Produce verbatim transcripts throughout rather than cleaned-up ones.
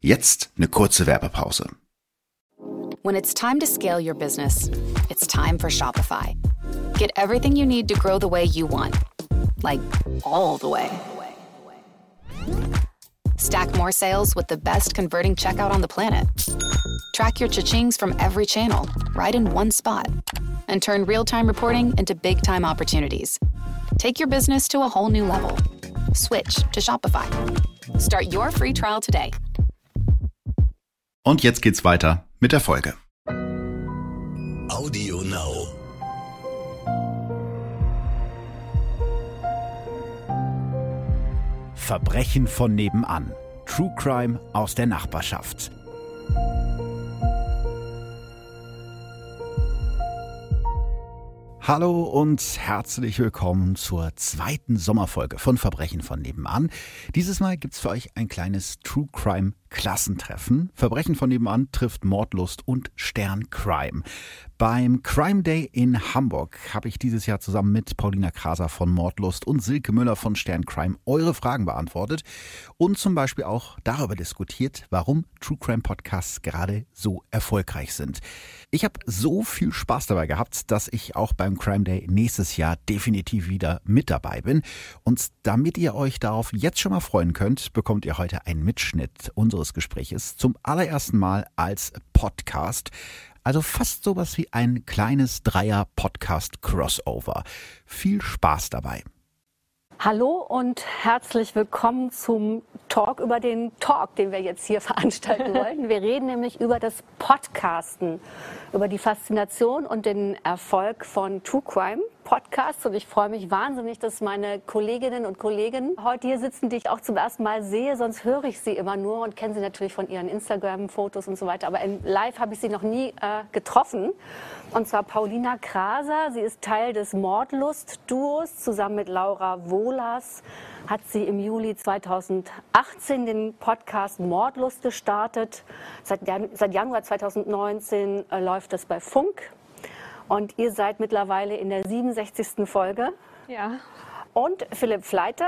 Jetzt eine kurze Werbepause. When it's time to scale your business, it's time for Shopify. Get everything you need to grow the way you want. Like, all the way. Stack more sales with the best converting checkout on the planet. Track your cha-chings from every channel, right in one spot. And turn real-time reporting into big-time opportunities. Take your business to a whole new level. Switch to Shopify. Start your free trial today. Und jetzt geht's weiter mit der Folge. Audio Now. Verbrechen von nebenan. True Crime aus der Nachbarschaft. Hallo und herzlich willkommen zur zweiten Sommerfolge von Verbrechen von nebenan. Dieses Mal gibt's für euch ein kleines True Crime Klassentreffen. Verbrechen von nebenan trifft Mordlust und Stern Crime. Beim Crime Day in Hamburg habe ich dieses Jahr zusammen mit Paulina Kraser von Mordlust und Silke Müller von Stern Crime eure Fragen beantwortet und zum Beispiel auch darüber diskutiert, warum True Crime Podcasts gerade so erfolgreich sind. Ich habe so viel Spaß dabei gehabt, dass ich auch beim Crime Day nächstes Jahr definitiv wieder mit dabei bin. Und damit ihr euch darauf jetzt schon mal freuen könnt, bekommt ihr heute einen Mitschnitt unseres Gespräches zum allerersten Mal als Podcast. Also fast sowas wie ein kleines Dreier-Podcast-Crossover. Viel Spaß dabei. Hallo und herzlich willkommen zum Talk über den Talk, den wir jetzt hier veranstalten wollen. Wir reden nämlich über das Podcasten, über die Faszination und den Erfolg von True Crime Podcasts. Und ich freue mich wahnsinnig, dass meine Kolleginnen und Kollegen heute hier sitzen, die ich auch zum ersten Mal sehe. Sonst höre ich sie immer nur und kenne sie natürlich von ihren Instagram-Fotos und so weiter. Aber in live habe ich sie noch nie äh, getroffen. Und zwar Paulina Kraser. Sie ist Teil des Mordlust-Duos. Zusammen mit Laura Wohlers hat sie im Juli zweitausendachtzehn den Podcast Mordlust gestartet. Seit, Jan- seit Januar zweitausendneunzehn äh, läuft es bei Funk. Und ihr seid mittlerweile in der siebenundsechzigsten Folge. Ja. Und Philipp Fleiter,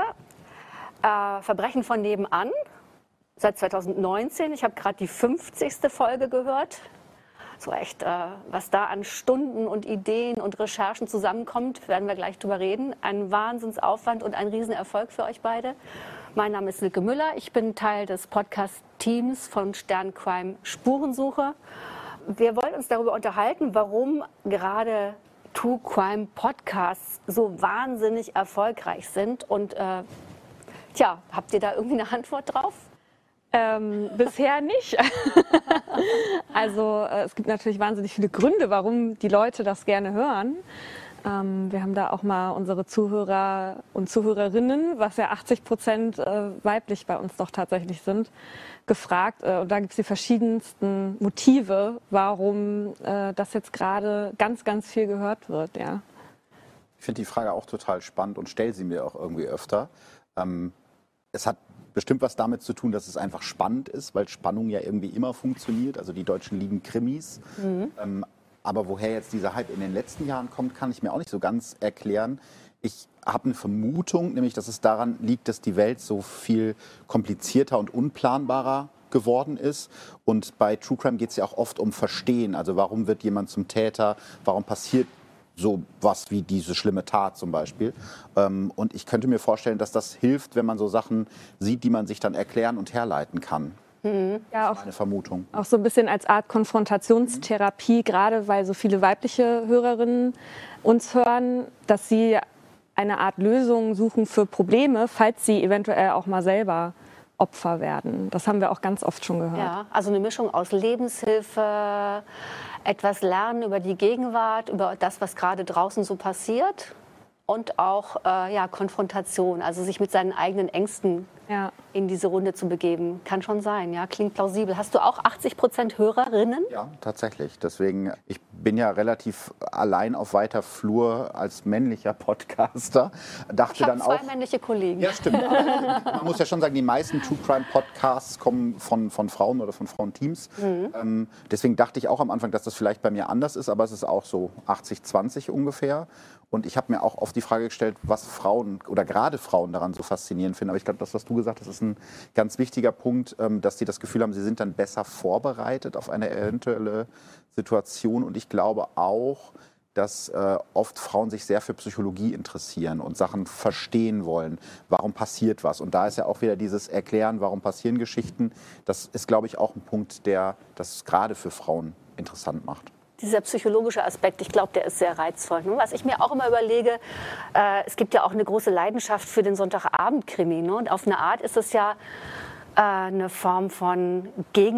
äh, Verbrechen von nebenan, seit zweitausendneunzehn. Ich habe gerade die fünfzigste Folge gehört. So echt, äh, was da an Stunden und Ideen und Recherchen zusammenkommt, werden wir gleich drüber reden. Ein Wahnsinnsaufwand und ein Riesenerfolg für euch beide. Mein Name ist Silke Müller. Ich bin Teil des Podcast-Teams von Stern Crime Spurensuche. Wir wollen uns darüber unterhalten, warum gerade True Crime Podcasts so wahnsinnig erfolgreich sind. Und äh, tja, habt ihr da irgendwie eine Antwort drauf? Ähm, bisher nicht. Also äh, es gibt natürlich wahnsinnig viele Gründe, warum die Leute das gerne hören. Ähm, wir haben da auch mal unsere Zuhörer und Zuhörerinnen, was ja achtzig Prozent äh, weiblich bei uns doch tatsächlich sind, gefragt. Äh, und da gibt es die verschiedensten Motive, warum äh, das jetzt gerade ganz, ganz viel gehört wird. Ja. Ich finde die Frage auch total spannend und stelle sie mir auch irgendwie öfter. Ähm, es hat bestimmt was damit zu tun, dass es einfach spannend ist, weil Spannung ja irgendwie immer funktioniert. Also die Deutschen lieben Krimis. Mhm. Ähm, aber woher jetzt dieser Hype in den letzten Jahren kommt, kann ich mir auch nicht so ganz erklären. Ich habe eine Vermutung, nämlich dass es daran liegt, dass die Welt so viel komplizierter und unplanbarer geworden ist. Und bei True Crime geht es ja auch oft um Verstehen. Also warum wird jemand zum Täter? Warum passiert so was wie diese schlimme Tat zum Beispiel? Und ich könnte mir vorstellen, dass das hilft, wenn man so Sachen sieht, die man sich dann erklären und herleiten kann. Mhm. Ja, auch, eine Vermutung. Auch so ein bisschen als Art Konfrontationstherapie, gerade weil so viele weibliche Hörerinnen uns hören, dass sie eine Art Lösung suchen für Probleme, falls sie eventuell auch mal selber Opfer werden. Das haben wir auch ganz oft schon gehört. Ja, also eine Mischung aus Lebenshilfe, etwas lernen über die Gegenwart, über das, was gerade draußen so passiert. Und auch äh, ja, Konfrontation, also sich mit seinen eigenen Ängsten ja. in diese Runde zu begeben. Kann schon sein, ja, klingt plausibel. Hast du auch achtzig Prozent Hörerinnen? Ja, tatsächlich. Deswegen, ich bin ja relativ allein auf weiter Flur als männlicher Podcaster. Dachte Ich habe dann zwei auch, männliche Kollegen. ja, stimmt. Aber man muss ja schon sagen, die meisten True Crime Podcasts kommen von, von Frauen oder von Frauenteams. Mhm. Ähm, deswegen dachte ich auch am Anfang, dass das vielleicht bei mir anders ist, aber es ist auch so achtzig zwanzig ungefähr. Und ich habe mir auch oft die Frage gestellt, was Frauen oder gerade Frauen daran so faszinierend finden. Aber ich glaube, das, was du gesagt hast, ist ein ganz wichtiger Punkt, ähm, dass die das Gefühl haben, sie sind dann besser vorbereitet auf eine eventuelle Situation. Und ich glaube auch, dass äh, oft Frauen sich sehr für Psychologie interessieren und Sachen verstehen wollen. Warum passiert was? Und da ist ja auch wieder dieses Erklären, warum passieren Geschichten. Das ist, glaube ich, auch ein Punkt, der das gerade für Frauen interessant macht. Dieser psychologische Aspekt, ich glaube, der ist sehr reizvoll. Was ich mir auch immer überlege, äh, es gibt ja auch eine große Leidenschaft für den Sonntagabend-Krimi. Ne? Und auf eine Art ist es ja äh, eine Form von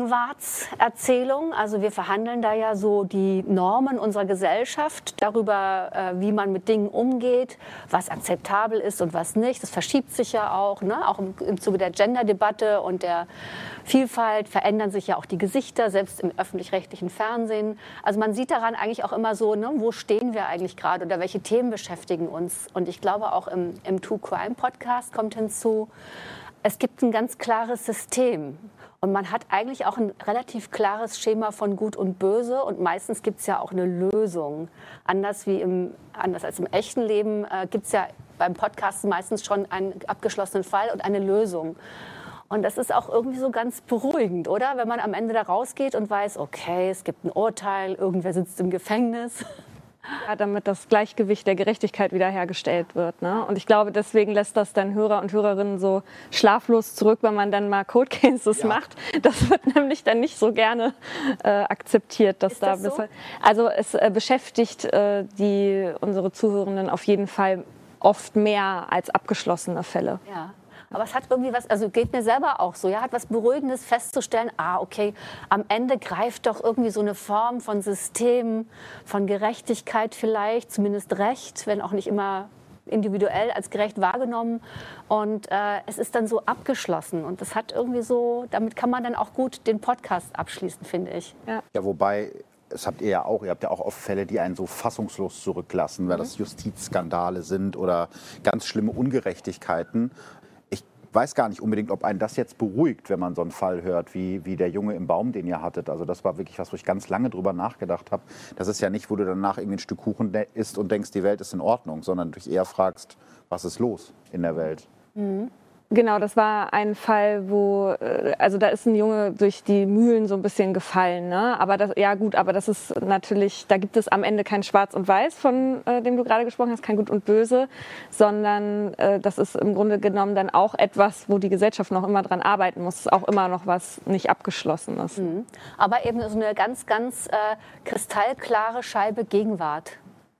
Gegenwartserzählung. Also wir verhandeln da ja so die Normen unserer Gesellschaft darüber, äh, wie man mit Dingen umgeht, was akzeptabel ist und was nicht. Das verschiebt sich ja auch, ne? Auch im, im Zuge der Gender-Debatte und der Vielfalt verändern sich ja auch die Gesichter, selbst im öffentlich-rechtlichen Fernsehen. Also man sieht daran eigentlich auch immer so, ne, wo stehen wir eigentlich gerade oder welche Themen beschäftigen uns. Und ich glaube auch im, im True Crime Podcast kommt hinzu, es gibt ein ganz klares System. Und man hat eigentlich auch ein relativ klares Schema von Gut und Böse. Und meistens gibt es ja auch eine Lösung. Anders, wie im, anders als im echten Leben äh, gibt es ja beim Podcasten meistens schon einen abgeschlossenen Fall und eine Lösung. Und das ist auch irgendwie so ganz beruhigend, oder? Wenn man am Ende da rausgeht und weiß, okay, es gibt ein Urteil, irgendwer sitzt im Gefängnis. Ja, damit das Gleichgewicht der Gerechtigkeit wiederhergestellt wird. Ne? Und ich glaube, deswegen lässt das dann Hörer und Hörerinnen so schlaflos zurück, wenn man dann mal Code Cases ja. macht. Das wird nämlich dann nicht so gerne äh, akzeptiert. Dass Ist das da so? Also es äh, beschäftigt äh, die, unsere Zuhörenden auf jeden Fall oft mehr als abgeschlossene Fälle. Ja. Aber es hat irgendwie was, also geht mir selber auch so, ja, hat was Beruhigendes festzustellen, ah, okay, am Ende greift doch irgendwie so eine Form von System, von Gerechtigkeit vielleicht, zumindest Recht, wenn auch nicht immer individuell als gerecht wahrgenommen. Und äh, es ist dann so abgeschlossen. Und das hat irgendwie so, damit kann man dann auch gut den Podcast abschließen, finde ich. Ja, ja wobei... Das habt ihr ja auch. Ihr habt ja auch oft Fälle, die einen so fassungslos zurücklassen, weil das Justizskandale sind oder ganz schlimme Ungerechtigkeiten. Ich weiß gar nicht unbedingt, ob einen das jetzt beruhigt, wenn man so einen Fall hört, wie, wie der Junge im Baum, den ihr hattet. Also das war wirklich was, wo ich ganz lange drüber nachgedacht habe. Das ist ja nicht, wo du danach irgendwie ein Stück Kuchen isst und denkst, die Welt ist in Ordnung, sondern du dich eher fragst, was ist los in der Welt? Mhm. Genau, das war ein Fall, wo, also da ist ein Junge durch die Mühlen so ein bisschen gefallen, ne? Aber das, ja gut, aber das ist natürlich, da gibt es am Ende kein Schwarz und Weiß, von äh, dem du gerade gesprochen hast, kein Gut und Böse, sondern äh, das ist im Grunde genommen dann auch etwas, wo die Gesellschaft noch immer dran arbeiten muss, auch immer noch was nicht abgeschlossen ist. Mhm. Aber eben so eine ganz, ganz äh, kristallklare Scheibe Gegenwart.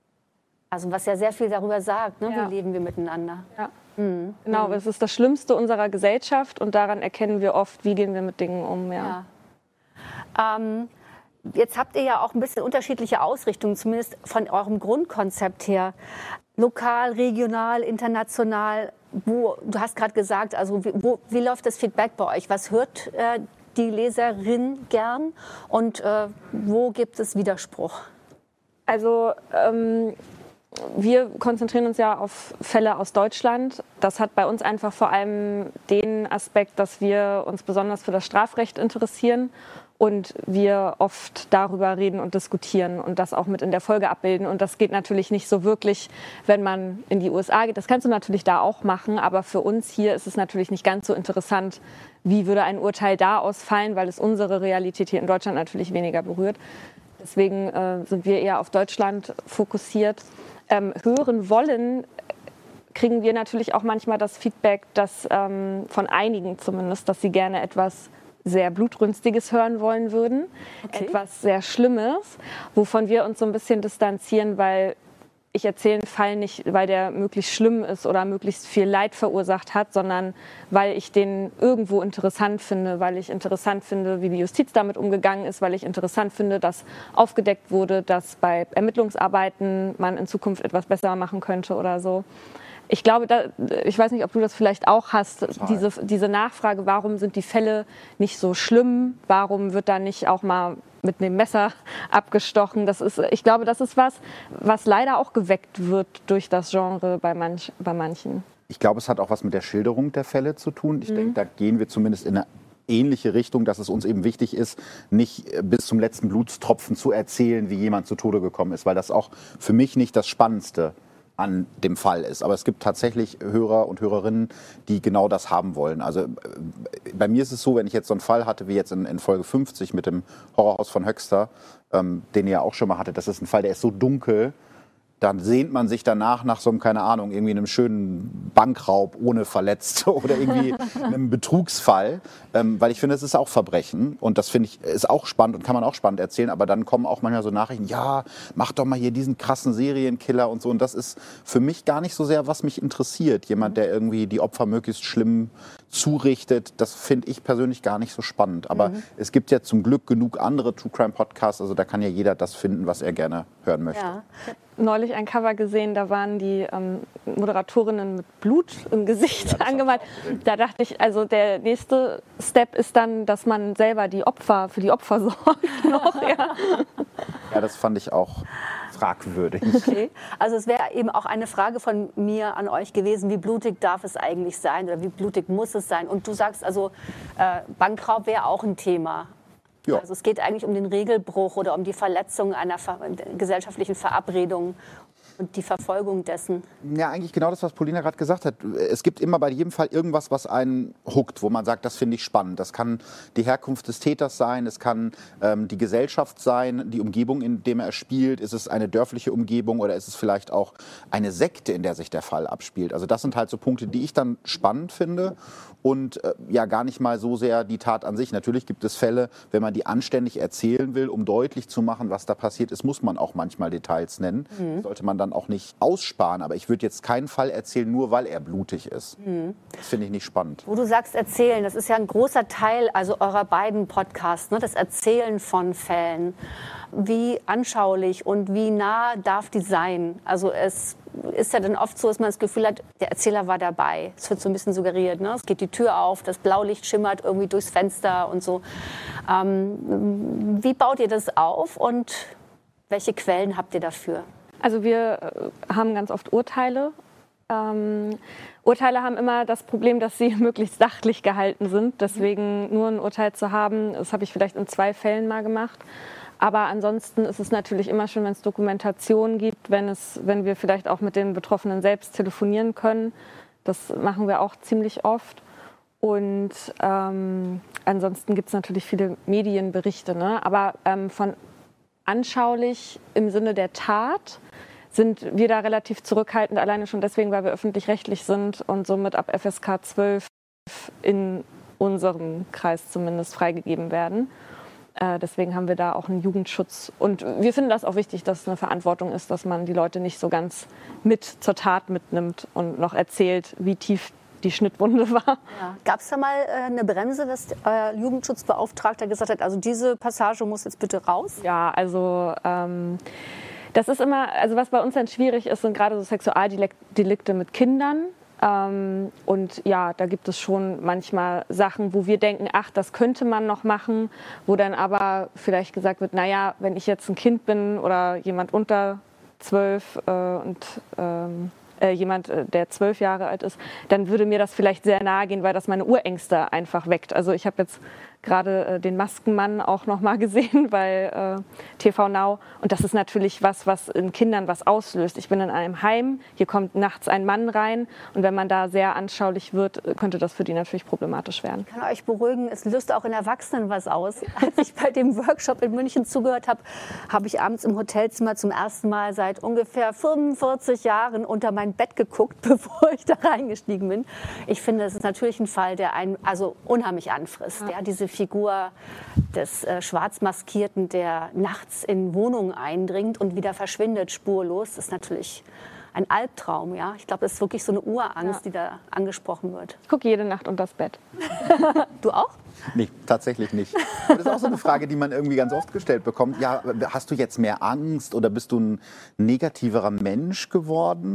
Also was ja sehr viel darüber sagt, ne? Ja. Wie leben wir miteinander. Ja. Mhm. Genau, es ist das Schlimmste unserer Gesellschaft und daran erkennen wir oft, wie gehen wir mit Dingen um. Ja. Ja. Ähm, jetzt habt ihr ja auch ein bisschen unterschiedliche Ausrichtungen, zumindest von eurem Grundkonzept her. Lokal, regional, international. Wo, du hast gerade gesagt, also wie, wo, wie läuft das Feedback bei euch? Was hört äh, die Leserin gern und äh, wo gibt es Widerspruch? Also ähm, wir konzentrieren uns ja auf Fälle aus Deutschland. Das hat bei uns einfach vor allem den Aspekt, dass wir uns besonders für das Strafrecht interessieren und wir oft darüber reden und diskutieren und das auch mit in der Folge abbilden. Und das geht natürlich nicht so wirklich, wenn man in die U S A geht. Das kannst du natürlich da auch machen, aber für uns hier ist es natürlich nicht ganz so interessant, wie würde ein Urteil da ausfallen, weil es unsere Realität hier in Deutschland natürlich weniger berührt. Deswegen äh, sind wir eher auf Deutschland fokussiert. Ähm, hören wollen, kriegen wir natürlich auch manchmal das Feedback, dass ähm, von einigen zumindest, dass sie gerne etwas sehr Blutrünstiges hören wollen würden. Okay. Etwas sehr Schlimmes, wovon wir uns so ein bisschen distanzieren, weil ich erzähle einen Fall nicht, weil der möglichst schlimm ist oder möglichst viel Leid verursacht hat, sondern weil ich den irgendwo interessant finde, weil ich interessant finde, wie die Justiz damit umgegangen ist, weil ich interessant finde, dass aufgedeckt wurde, dass bei Ermittlungsarbeiten man in Zukunft etwas besser machen könnte oder so. Ich glaube, da, ich weiß nicht, ob du das vielleicht auch hast, diese, diese Nachfrage, warum sind die Fälle nicht so schlimm, warum wird da nicht auch mal mit dem Messer abgestochen. Das ist, ich glaube, das ist was, was leider auch geweckt wird durch das Genre bei, manch, bei manchen. Ich glaube, es hat auch was mit der Schilderung der Fälle zu tun. Ich Mhm. denke, da gehen wir zumindest in eine ähnliche Richtung, dass es uns eben wichtig ist, nicht bis zum letzten Blutstropfen zu erzählen, wie jemand zu Tode gekommen ist, weil das auch für mich nicht das Spannendste an dem Fall ist. Aber es gibt tatsächlich Hörer und Hörerinnen, die genau das haben wollen. Also bei mir ist es so, wenn ich jetzt so einen Fall hatte, wie jetzt in, in Folge fünfzig mit dem Horrorhaus von Höxter, ähm, den ihr ja auch schon mal hattet, das ist ein Fall, der ist so dunkel, dann sehnt man sich danach nach so einem, keine Ahnung, irgendwie einem schönen Bankraub ohne Verletzte oder irgendwie einem Betrugsfall. Ähm, weil ich finde, es ist auch Verbrechen und das finde ich, ist auch spannend und kann man auch spannend erzählen, aber dann kommen auch manchmal so Nachrichten, ja, mach doch mal hier diesen krassen Serienkiller und so und das ist für mich gar nicht so sehr, was mich interessiert. Jemand, der irgendwie die Opfer möglichst schlimm zurichtet, das finde ich persönlich gar nicht so spannend. Aber mhm. es gibt ja zum Glück genug andere True Crime Podcasts, also da kann ja jeder das finden, was er gerne hören möchte. Ja. Neulich ein Cover gesehen, da waren die ähm, Moderatorinnen mit Blut im Gesicht ja, angemalt. Da dachte ich, also der nächste Step ist dann, dass man selber die Opfer, für die Opfer sorgt noch. Ja, ja das fand ich auch fragwürdig. Okay. Also es wäre eben auch eine Frage von mir an euch gewesen, wie blutig darf es eigentlich sein oder wie blutig muss es sein? Und du sagst also, äh, Bankraub wäre auch ein Thema. Ja. Also es geht eigentlich um den Regelbruch oder um die Verletzung einer ver- gesellschaftlichen Verabredung und die Verfolgung dessen. Ja, eigentlich genau das, was Paulina gerade gesagt hat. Es gibt immer bei jedem Fall irgendwas, was einen huckt, wo man sagt, das finde ich spannend. Das kann die Herkunft des Täters sein, es kann ähm, die Gesellschaft sein, die Umgebung, in der er spielt. Ist es eine dörfliche Umgebung oder ist es vielleicht auch eine Sekte, in der sich der Fall abspielt? Also das sind halt so Punkte, die ich dann spannend finde und äh, ja gar nicht mal so sehr die Tat an sich. Natürlich gibt es Fälle, wenn man die anständig erzählen will, um deutlich zu machen, was da passiert ist, muss man auch manchmal Details nennen. Mhm. Sollte man dann auch nicht aussparen. Aber ich würde jetzt keinen Fall erzählen, nur weil er blutig ist. Mhm. Das finde ich nicht spannend. Wo du sagst erzählen, das ist ja ein großer Teil also eurer beiden Podcasts, ne? Das Erzählen von Fällen. Wie anschaulich und wie nah darf die sein? Also es ist ja dann oft so, dass man das Gefühl hat, der Erzähler war dabei. Es wird so ein bisschen suggeriert, ne? Es geht die Tür auf, das Blaulicht schimmert irgendwie durchs Fenster und so. Ähm, wie baut ihr das auf und welche Quellen habt ihr dafür? Also wir haben ganz oft Urteile. Ähm, Urteile haben immer das Problem, dass sie möglichst sachlich gehalten sind. Deswegen nur ein Urteil zu haben, das habe ich vielleicht in zwei Fällen mal gemacht. Aber ansonsten ist es natürlich immer schön, wenn es Dokumentationen gibt, wenn, es, wenn wir vielleicht auch mit den Betroffenen selbst telefonieren können. Das machen wir auch ziemlich oft. Und ähm, ansonsten gibt es natürlich viele Medienberichte. Ne? Aber ähm, von anschaulich im Sinne der Tat sind wir da relativ zurückhaltend, alleine schon deswegen, weil wir öffentlich-rechtlich sind und somit ab F S K zwölf in unserem Kreis zumindest freigegeben werden. Äh, deswegen haben wir da auch einen Jugendschutz. Und wir finden das auch wichtig, dass es eine Verantwortung ist, dass man die Leute nicht so ganz mit zur Tat mitnimmt und noch erzählt, wie tief die Schnittwunde war. Ja. Gab es da mal äh, eine Bremse, dass euer Jugendschutzbeauftragter gesagt hat, also diese Passage muss jetzt bitte raus? Ja, also ähm, das ist immer, also was bei uns dann schwierig ist, sind gerade so Sexualdelikte mit Kindern. Ähm, und ja, da gibt es schon manchmal Sachen, wo wir denken, ach, das könnte man noch machen, wo dann aber vielleicht gesagt wird, naja, wenn ich jetzt ein Kind bin oder jemand unter zwölf äh, und ähm, äh, jemand, äh, der zwölf Jahre alt ist, dann würde mir das vielleicht sehr nahe gehen, weil das meine Urängste einfach weckt. Also ich habe jetzt gerade äh, den Maskenmann auch noch mal gesehen bei äh, T V Now. Und das ist natürlich was, was in Kindern was auslöst. Ich bin in einem Heim, hier kommt nachts ein Mann rein. Und wenn man da sehr anschaulich wird, könnte das für die natürlich problematisch werden. Ich kann euch beruhigen, es löst auch in Erwachsenen was aus. Als ich bei dem Workshop in München zugehört habe, habe ich abends im Hotelzimmer zum ersten Mal seit ungefähr fünfundvierzig Jahren unter mein Bett geguckt, bevor ich da reingestiegen bin. Ich finde, es ist natürlich ein Fall, der einen also unheimlich anfrisst. Ja. Ja, diese Figur des äh, Schwarzmaskierten, der nachts in Wohnungen eindringt und wieder verschwindet spurlos, ist natürlich ein Albtraum. Ja? Ich glaube, das ist wirklich so eine Urangst, ja, die da angesprochen wird. Ich gucke jede Nacht unters Bett. Du auch? Nee, tatsächlich nicht. Aber das ist auch so eine Frage, die man irgendwie ganz oft gestellt bekommt. Ja, hast du jetzt mehr Angst oder bist du ein negativerer Mensch geworden?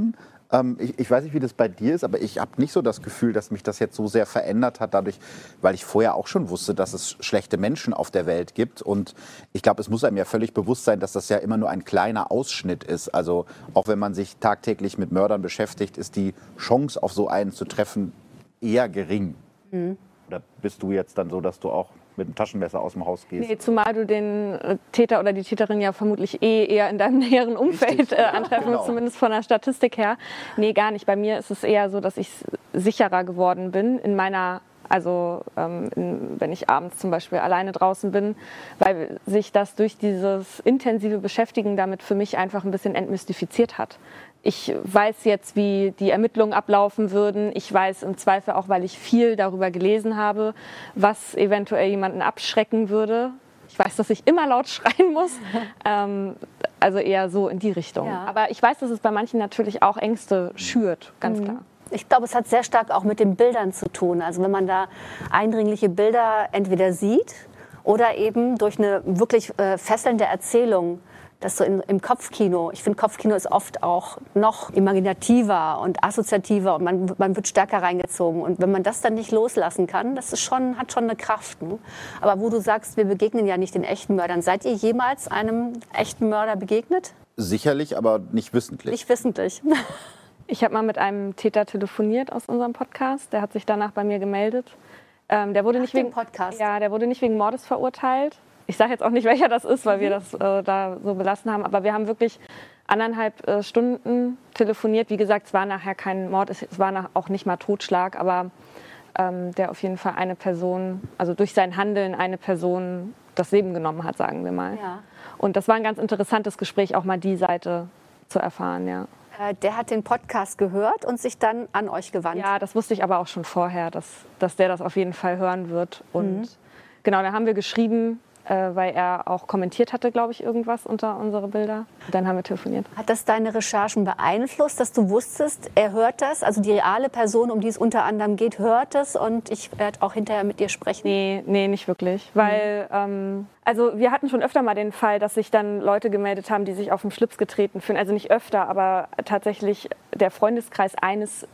Ähm, ich, ich weiß nicht, wie das bei dir ist, aber ich habe nicht so das Gefühl, dass mich das jetzt so sehr verändert hat, dadurch, weil ich vorher auch schon wusste, dass es schlechte Menschen auf der Welt gibt. Und ich glaube, es muss einem ja völlig bewusst sein, dass das ja immer nur ein kleiner Ausschnitt ist. Also auch wenn man sich tagtäglich mit Mördern beschäftigt, ist die Chance, auf so einen zu treffen, eher gering. Mhm. Oder bist du jetzt dann so, dass du auch mit dem Taschenmesser aus dem Haus gehst? Nee, zumal du den Täter oder die Täterin ja vermutlich eh eher in deinem näheren Umfeld äh, antreffen genau. musst, zumindest von der Statistik her. Nee, gar nicht. Bei mir ist es eher so, dass ich sicherer geworden bin in meiner, also ähm, in, wenn ich abends zum Beispiel alleine draußen bin, weil sich das durch dieses intensive Beschäftigen damit für mich einfach ein bisschen entmystifiziert hat. Ich weiß jetzt, wie die Ermittlungen ablaufen würden. Ich weiß im Zweifel auch, weil ich viel darüber gelesen habe, was eventuell jemanden abschrecken würde. Ich weiß, dass ich immer laut schreien muss. ähm, also eher so in die Richtung. Ja. Aber ich weiß, dass es bei manchen natürlich auch Ängste schürt, ganz Mhm. klar. Ich glaube, es hat sehr stark auch mit den Bildern zu tun. Also wenn man da eindringliche Bilder entweder sieht oder eben durch eine wirklich äh, fesselnde Erzählung, das so in, im Kopfkino, ich finde, Kopfkino ist oft auch noch imaginativer und assoziativer und man, man wird stärker reingezogen. Und wenn man das dann nicht loslassen kann, das ist schon, hat schon eine Kraft. Ne? Aber wo du sagst, wir begegnen ja nicht den echten Mördern. Seid ihr jemals einem echten Mörder begegnet? Sicherlich, aber nicht wissentlich. Nicht wissentlich. Ich habe mal mit einem Täter telefoniert aus unserem Podcast. Der hat sich danach bei mir gemeldet. Ähm, der wurde Ach, nicht den wegen Podcast. Ja, der wurde nicht wegen Mordes verurteilt. Ich sage jetzt auch nicht, welcher das ist, weil wir das äh, da so belassen haben. Aber wir haben wirklich anderthalb äh, Stunden telefoniert. Wie gesagt, es war nachher kein Mord, es, es war nach, auch nicht mal Totschlag, aber ähm, der auf jeden Fall eine Person, also durch sein Handeln eine Person das Leben genommen hat, sagen wir mal. Ja. Und das war ein ganz interessantes Gespräch, auch mal die Seite zu erfahren, ja. Äh, Der hat den Podcast gehört und sich dann an euch gewandt. Ja, das wusste ich aber auch schon vorher, dass, dass der das auf jeden Fall hören wird. Und mhm. genau, da haben wir geschrieben, äh, weil er auch kommentiert hatte, glaube ich, irgendwas unter unsere Bilder. Und dann haben wir telefoniert. Hat das deine Recherchen beeinflusst, dass du wusstest, er hört das? Also die reale Person, um die es unter anderem geht, hört es und ich werde auch hinterher mit dir sprechen? Nee, nee, nicht wirklich. Weil, mhm. ähm, also wir hatten schon öfter mal den Fall, dass sich dann Leute gemeldet haben, die sich auf den Schlips getreten fühlen. Also nicht öfter, aber tatsächlich der Freundeskreis eines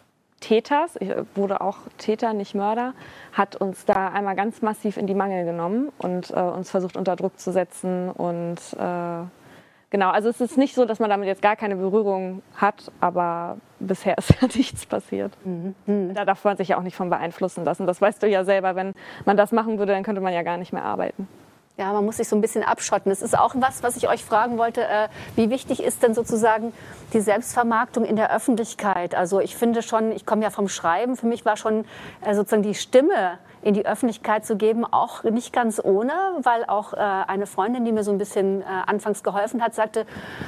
Täters, ich wurde auch Täter, nicht Mörder, hat uns da einmal ganz massiv in die Mangel genommen und äh, uns versucht unter Druck zu setzen. Und äh, genau, also es ist nicht so, dass man damit jetzt gar keine Berührung hat, aber bisher ist ja nichts passiert. Mhm. Da darf man sich ja auch nicht von beeinflussen lassen. Das weißt du ja selber, wenn man das machen würde, dann könnte man ja gar nicht mehr arbeiten. Ja, man muss sich so ein bisschen abschotten. Das ist auch was, was ich euch fragen wollte. Äh, wie wichtig ist denn sozusagen die Selbstvermarktung in der Öffentlichkeit? Also ich finde schon, ich komme ja vom Schreiben, für mich war schon äh, sozusagen die Stimme in die Öffentlichkeit zu geben, auch nicht ganz ohne, weil auch äh, eine Freundin, die mir so ein bisschen äh, anfangs geholfen hat, sagte,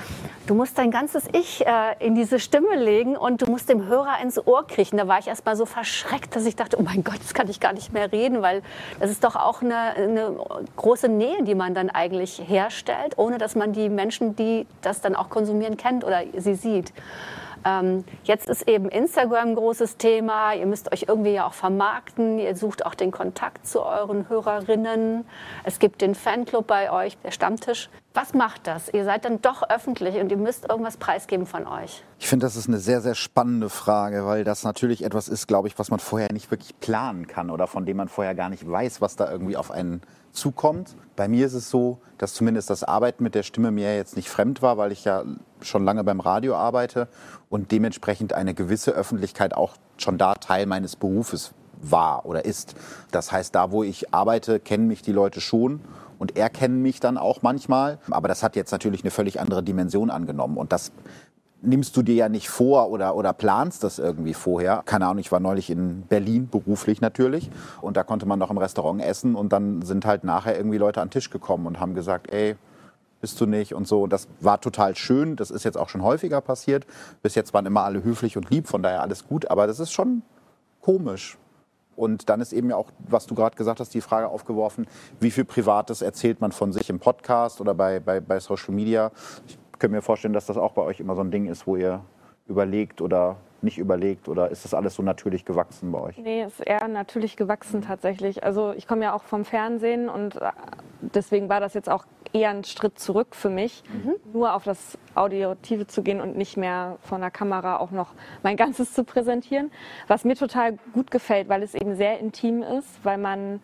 du musst dein ganzes Ich äh, in diese Stimme legen und du musst dem Hörer ins Ohr kriechen. Da war ich erst mal so verschreckt, dass ich dachte, oh mein Gott, das kann ich gar nicht mehr reden, weil das ist doch auch eine, eine große Nähe, die man dann eigentlich herstellt, ohne dass man die Menschen, die das dann auch konsumieren, kennt oder sie sieht. Ähm, jetzt ist eben Instagram ein großes Thema. Ihr müsst euch irgendwie ja auch vermarkten. Ihr sucht auch den Kontakt zu euren Hörerinnen. Es gibt den Fanclub bei euch, der Stammtisch. Was macht das? Ihr seid dann doch öffentlich und ihr müsst irgendwas preisgeben von euch. Ich finde, das ist eine sehr, sehr spannende Frage, weil das natürlich etwas ist, glaube ich, was man vorher nicht wirklich planen kann oder von dem man vorher gar nicht weiß, was da irgendwie auf einen zukommt. Bei mir ist es so, dass zumindest das Arbeiten mit der Stimme mir jetzt nicht fremd war, weil ich ja schon lange beim Radio arbeite und dementsprechend eine gewisse Öffentlichkeit auch schon da Teil meines Berufes war oder ist. Das heißt, da wo ich arbeite, kennen mich die Leute schon und erkennen mich dann auch manchmal. Aber das hat jetzt natürlich eine völlig andere Dimension angenommen und das nimmst du dir ja nicht vor oder, oder planst das irgendwie vorher. Keine Ahnung, ich war neulich in Berlin, beruflich natürlich. Und da konnte man noch im Restaurant essen. Und dann sind halt nachher irgendwie Leute an den Tisch gekommen und haben gesagt, ey, bist du nicht und so. Und das war total schön. Das ist jetzt auch schon häufiger passiert. Bis jetzt waren immer alle höflich und lieb, von daher alles gut. Aber das ist schon komisch. Und dann ist eben ja auch, was du gerade gesagt hast, die Frage aufgeworfen, wie viel Privates erzählt man von sich im Podcast oder bei, bei, bei Social Media. Ich Ich kann mir vorstellen, dass das auch bei euch immer so ein Ding ist, wo ihr überlegt oder nicht überlegt, oder ist das alles so natürlich gewachsen bei euch? Nee, es ist eher natürlich gewachsen tatsächlich. Also ich komme ja auch vom Fernsehen und deswegen war das jetzt auch eher ein Schritt zurück für mich, mhm. nur auf das Audiotive zu gehen und nicht mehr vor der Kamera auch noch mein Ganzes zu präsentieren. Was mir total gut gefällt, weil es eben sehr intim ist, weil man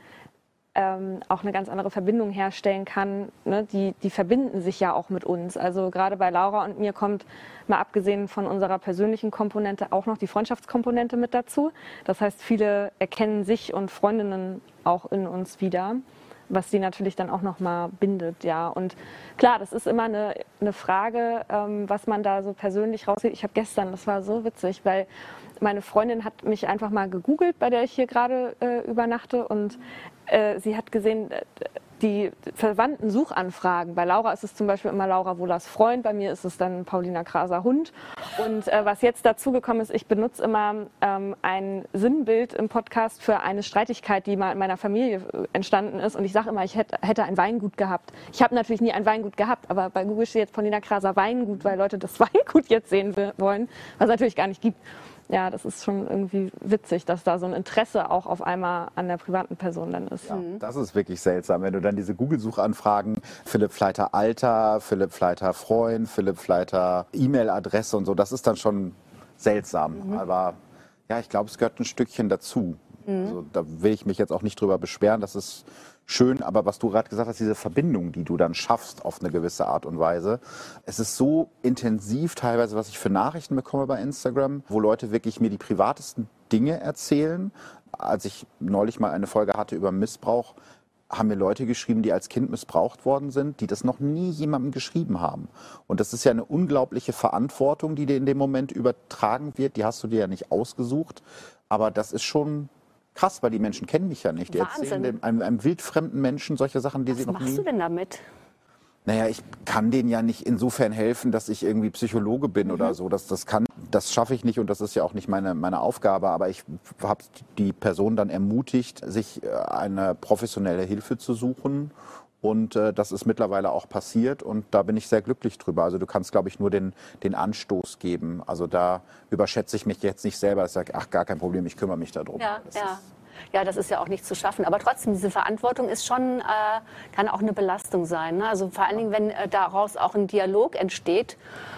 ähm, auch eine ganz andere Verbindung herstellen kann. Ne? Die, die verbinden sich ja auch mit uns. Also gerade bei Laura und mir kommt, mal abgesehen von unserer persönlichen Komponente, auch noch die Freundschaftskomponente mit dazu. Das heißt, viele erkennen sich und Freundinnen auch in uns wieder, was sie natürlich dann auch noch mal bindet, ja. Und klar, das ist immer eine, eine Frage, ähm, was man da so persönlich raussieht. Ich habe gestern, das war so witzig, weil meine Freundin hat mich einfach mal gegoogelt, bei der ich hier gerade äh, übernachte, und äh, sie hat gesehen, äh, die verwandten Suchanfragen. Bei Laura ist es zum Beispiel immer Laura Wohlers Freund, bei mir ist es dann Paulina Kraser Hund. Und äh, was jetzt dazugekommen ist, ich benutze immer ähm, ein Sinnbild im Podcast für eine Streitigkeit, die mal in meiner Familie entstanden ist. Und ich sage immer, ich hätte, hätte ein Weingut gehabt. Ich habe natürlich nie ein Weingut gehabt, aber bei Google steht jetzt Paulina Kraser Weingut, weil Leute das Weingut jetzt sehen wollen, was es natürlich gar nicht gibt. Ja, das ist schon irgendwie witzig, dass da so ein Interesse auch auf einmal an der privaten Person dann ist. Ja, das ist wirklich seltsam, wenn du dann diese Google-Suchanfragen, Philipp Fleiter Alter, Philipp Fleiter Freund, Philipp Fleiter E-Mail-Adresse und so, das ist dann schon seltsam. Mhm. Aber ja, ich glaube, es gehört ein Stückchen dazu. Mhm. Also, da will ich mich jetzt auch nicht drüber beschweren, das ist schön, aber was du gerade gesagt hast, diese Verbindung, die du dann schaffst auf eine gewisse Art und Weise. Es ist so intensiv teilweise, was ich für Nachrichten bekomme bei Instagram, wo Leute wirklich mir die privatesten Dinge erzählen. Als ich neulich mal eine Folge hatte über Missbrauch, haben mir Leute geschrieben, die als Kind missbraucht worden sind, die das noch nie jemandem geschrieben haben. Und das ist ja eine unglaubliche Verantwortung, die dir in dem Moment übertragen wird. Die hast du dir ja nicht ausgesucht, aber das ist schon krass, weil die Menschen kennen mich ja nicht. Die Wahnsinn. erzählen dem, einem, einem wildfremden Menschen solche Sachen, die Was sie noch nie... machst du denn damit? Naja, ich kann denen ja nicht insofern helfen, dass ich irgendwie Psychologe bin mhm. oder so. Das, das, kann, das schaffe ich nicht und das ist ja auch nicht meine, meine Aufgabe. Aber ich habe die Person dann ermutigt, sich eine professionelle Hilfe zu suchen. Und äh, das ist mittlerweile auch passiert und da bin ich sehr glücklich drüber. Also du kannst, glaube ich, nur den, den Anstoß geben. Also da überschätze ich mich jetzt nicht selber. Ich sage, ach, gar kein Problem, ich kümmere mich darum. Ja, das ja. Ist ja, das ist ja auch nicht zu schaffen. Aber trotzdem, diese Verantwortung ist schon, äh, kann auch eine Belastung sein. Ne? Also vor allen Dingen, wenn äh, daraus auch ein Dialog entsteht.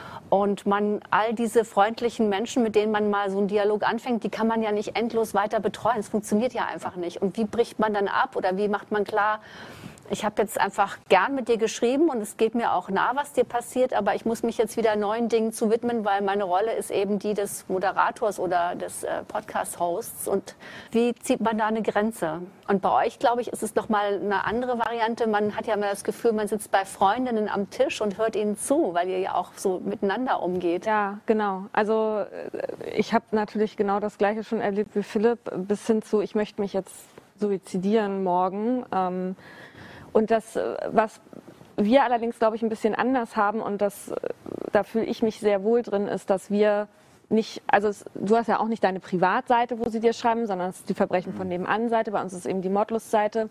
Und man all diese freundlichen Menschen, mit denen man mal so einen Dialog anfängt, die kann man ja nicht endlos weiter betreuen. Es funktioniert ja einfach nicht. Und wie bricht man dann ab oder wie macht man klar, ich habe jetzt einfach gern mit dir geschrieben und es geht mir auch nah, was dir passiert, aber ich muss mich jetzt wieder neuen Dingen zu widmen, weil meine Rolle ist eben die des Moderators oder des äh, Podcast-Hosts. Und wie zieht man da eine Grenze? Und bei euch, glaube ich, ist es noch mal eine andere Variante. Man hat ja immer das Gefühl, man sitzt bei Freundinnen am Tisch und hört ihnen zu, weil ihr ja auch so miteinander umgeht. Ja, genau. Also ich habe natürlich genau das Gleiche schon erlebt wie Philipp, bis hin zu, ich möchte mich jetzt suizidieren morgen. Ähm, Und das, was wir allerdings, glaube ich, ein bisschen anders haben und das, da fühle ich mich sehr wohl drin, ist, dass wir nicht, also es, du hast ja auch nicht deine Privatseite, wo sie dir schreiben, sondern es ist die Verbrechen von nebenan Seite, bei uns ist es eben die Mordlust-Seite.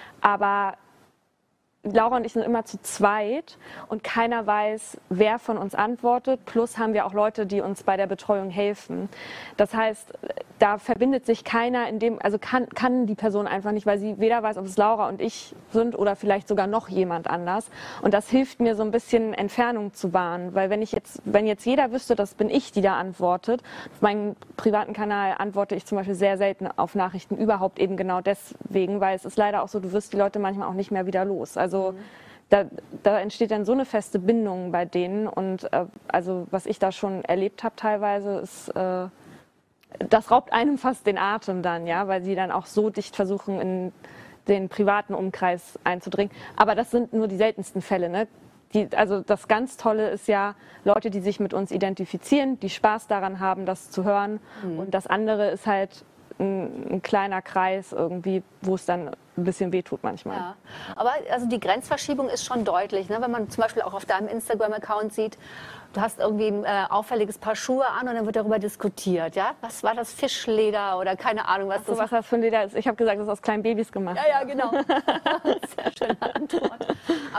Aber Laura und ich sind immer zu zweit und keiner weiß, wer von uns antwortet. Plus haben wir auch Leute, die uns bei der Betreuung helfen. Das heißt, da verbindet sich keiner in dem, also kann, kann die Person einfach nicht, weil sie weder weiß, ob es Laura und ich sind oder vielleicht sogar noch jemand anders. Und das hilft mir so ein bisschen Entfernung zu wahren, weil wenn ich jetzt, wenn jetzt jeder wüsste, das bin ich, die da antwortet, auf meinem privaten Kanal antworte ich zum Beispiel sehr selten auf Nachrichten überhaupt eben genau deswegen, weil es ist leider auch so, du wirst die Leute manchmal auch nicht mehr wieder los. Also Also da, da entsteht dann so eine feste Bindung bei denen und äh, also was ich da schon erlebt habe teilweise ist, äh, das raubt einem fast den Atem dann, ja, weil sie dann auch so dicht versuchen in den privaten Umkreis einzudringen. Aber das sind nur die seltensten Fälle, ne? Die, also das ganz Tolle ist ja Leute, die sich mit uns identifizieren, die Spaß daran haben, das zu hören. Mhm. Und das andere ist halt ein, ein kleiner Kreis irgendwie, wo es dann ein bisschen wehtut manchmal. Ja. Aber also die Grenzverschiebung ist schon deutlich, ne? Wenn man zum Beispiel auch auf deinem Instagram-Account sieht, du hast irgendwie ein äh, auffälliges Paar Schuhe an und dann wird darüber diskutiert. Ja? Was war das, Fischleder oder keine Ahnung, was so, das was das für ein Leder ist? Ich habe gesagt, das ist aus kleinen Babys gemacht. Ja, ja, genau. Sehr schöne Antwort.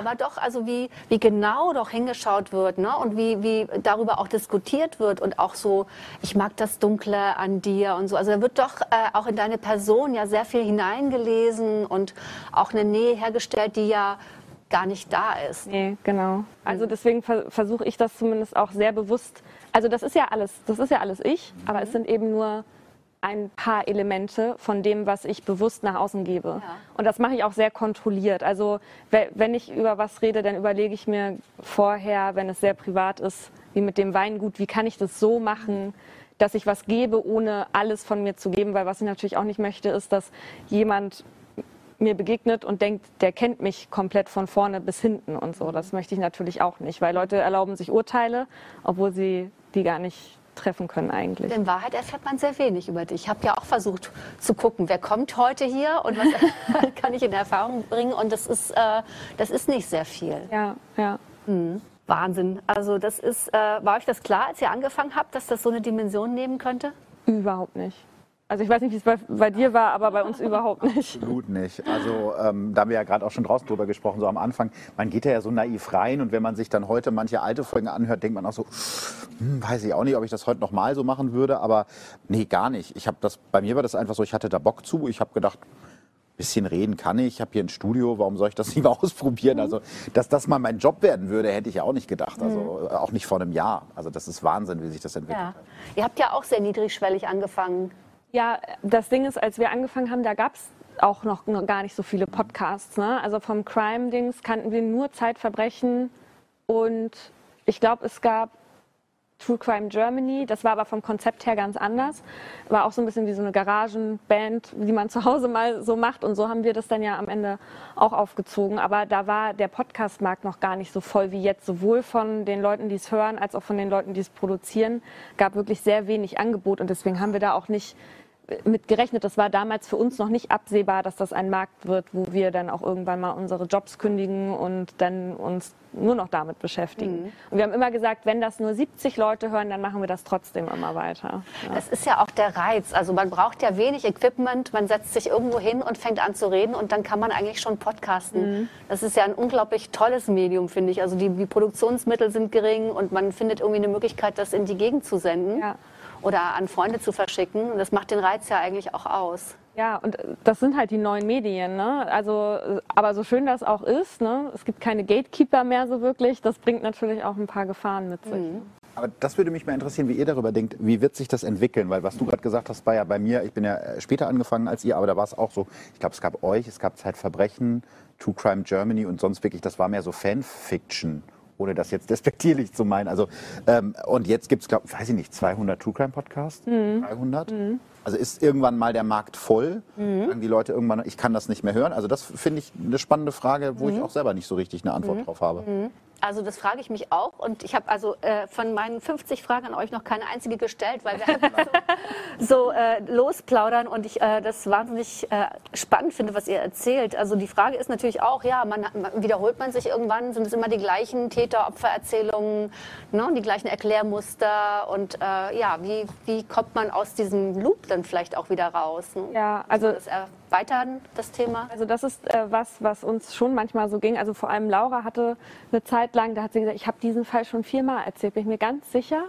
aber doch, also wie, wie genau doch hingeschaut wird, ne? Und wie, wie darüber auch diskutiert wird und auch so, ich mag das Dunkle an dir und so. Also da wird doch äh, auch in deine Person ja sehr viel hineingelesen und auch eine Nähe hergestellt, die ja gar nicht da ist. Nee, genau. Also deswegen ver versuche ich das zumindest auch sehr bewusst. Also das ist ja alles, das ist ja alles ich, mhm. aber es sind eben nur ein paar Elemente von dem, was ich bewusst nach außen gebe. Ja. Und das mache ich auch sehr kontrolliert. Also wenn ich über was rede, dann überlege ich mir vorher, wenn es sehr privat ist, wie mit dem Weingut, wie kann ich das so machen, dass ich was gebe, ohne alles von mir zu geben. Weil was ich natürlich auch nicht möchte, ist, dass jemand mir begegnet und denkt, der kennt mich komplett von vorne bis hinten und so. Das möchte ich natürlich auch nicht, weil Leute erlauben sich Urteile, obwohl sie die gar nicht treffen können eigentlich. In Wahrheit erfährt man sehr wenig über dich. Ich habe ja auch versucht zu gucken, wer kommt heute hier und was kann ich in Erfahrung bringen. Und das ist, äh, das ist nicht sehr viel. Ja, ja. Mhm. Wahnsinn. Also das ist, äh, war euch das klar, als ihr angefangen habt, dass das so eine Dimension nehmen könnte? Überhaupt nicht. Also ich weiß nicht, wie es bei, bei dir war, aber bei uns überhaupt nicht. Absolut nicht. Also ähm, da haben wir ja gerade auch schon draußen drüber gesprochen, so am Anfang. Man geht ja so naiv rein und wenn man sich dann heute manche alte Folgen anhört, denkt man auch so, hm, weiß ich auch nicht, ob ich das heute noch mal so machen würde, aber nee, gar nicht. Ich habe das, bei mir war das einfach so, ich hatte da Bock zu. Ich habe gedacht, ein bisschen reden kann ich. Ich habe hier ein Studio, warum soll ich das nicht mal ausprobieren? Also, dass das mal mein Job werden würde, hätte ich ja auch nicht gedacht. Also auch nicht vor einem Jahr. Also das ist Wahnsinn, wie sich das entwickelt ja. hat. Ihr habt ja auch sehr niedrigschwellig angefangen. Ja, das Ding ist, als wir angefangen haben, da gab es auch noch gar nicht so viele Podcasts. Ne? Also vom Crime-Dings kannten wir nur Zeitverbrechen und ich glaube, es gab True Crime Germany. Das war aber vom Konzept her ganz anders. War auch so ein bisschen wie so eine Garagenband, die man zu Hause mal so macht. Und so haben wir das dann ja am Ende auch aufgezogen. Aber da war der Podcast-Markt noch gar nicht so voll wie jetzt. Sowohl von den Leuten, die es hören, als auch von den Leuten, die es produzieren. Gab wirklich sehr wenig Angebot. Und deswegen haben wir da auch nicht mit gerechnet. Das war damals für uns noch nicht absehbar, dass das ein Markt wird, wo wir dann auch irgendwann mal unsere Jobs kündigen und dann uns nur noch damit beschäftigen. Mhm. Und wir haben immer gesagt, wenn das nur siebzig Leute hören, dann machen wir das trotzdem immer weiter. Ja. Das ist ja auch der Reiz. Also man braucht ja wenig Equipment, man setzt sich irgendwo hin und fängt an zu reden und dann kann man eigentlich schon podcasten. Mhm. Das ist ja ein unglaublich tolles Medium, finde ich. Also die, die Produktionsmittel sind gering und man findet irgendwie eine Möglichkeit, das in die Gegend zu senden. Ja. Oder an Freunde zu verschicken. Und das macht den Reiz ja eigentlich auch aus. Ja, und das sind halt die neuen Medien. Ne? Also, aber so schön das auch ist, ne? Es gibt keine Gatekeeper mehr so wirklich. Das bringt natürlich auch ein paar Gefahren mit sich. Mhm. Aber das würde mich mal interessieren, wie ihr darüber denkt. Wie wird sich das entwickeln? Weil was du gerade gesagt hast, war ja bei mir, ich bin ja später angefangen als ihr, aber da war es auch so, ich glaube, es gab euch, es gab Zeitverbrechen, True Crime Germany und sonst wirklich, das war mehr so Fanfiction. Ohne das jetzt despektierlich zu meinen. Also, ähm, und jetzt gibt es, glaube ich, weiß ich nicht, zweihundert True Crime Podcasts? Mhm. dreihundert? Mhm. Also ist irgendwann mal der Markt voll? Mhm. Sagen die Leute irgendwann, ich kann das nicht mehr hören? Also das finde ich eine spannende Frage, wo mhm. ich auch selber nicht so richtig eine Antwort mhm. drauf habe. Mhm. Also das frage ich mich auch und ich habe also äh, von meinen fünfzig Fragen an euch noch keine einzige gestellt, weil wir einfach so, so äh, losplaudern und ich äh, das wahnsinnig äh, spannend finde, was ihr erzählt. Also die Frage ist natürlich auch, ja, man, man wiederholt man sich irgendwann, sind es immer die gleichen Täter-Opfer-Erzählungen, ne, die gleichen Erklärmuster und äh, ja, wie, wie kommt man aus diesem Loop dann vielleicht auch wieder raus? Ne? Ja, also das erweitern, das Thema? Also das ist äh, was, was uns schon manchmal so ging. Also vor allem Laura hatte eine Zeit lang, da hat sie gesagt, ich habe diesen Fall schon viermal erzählt, bin ich mir ganz sicher.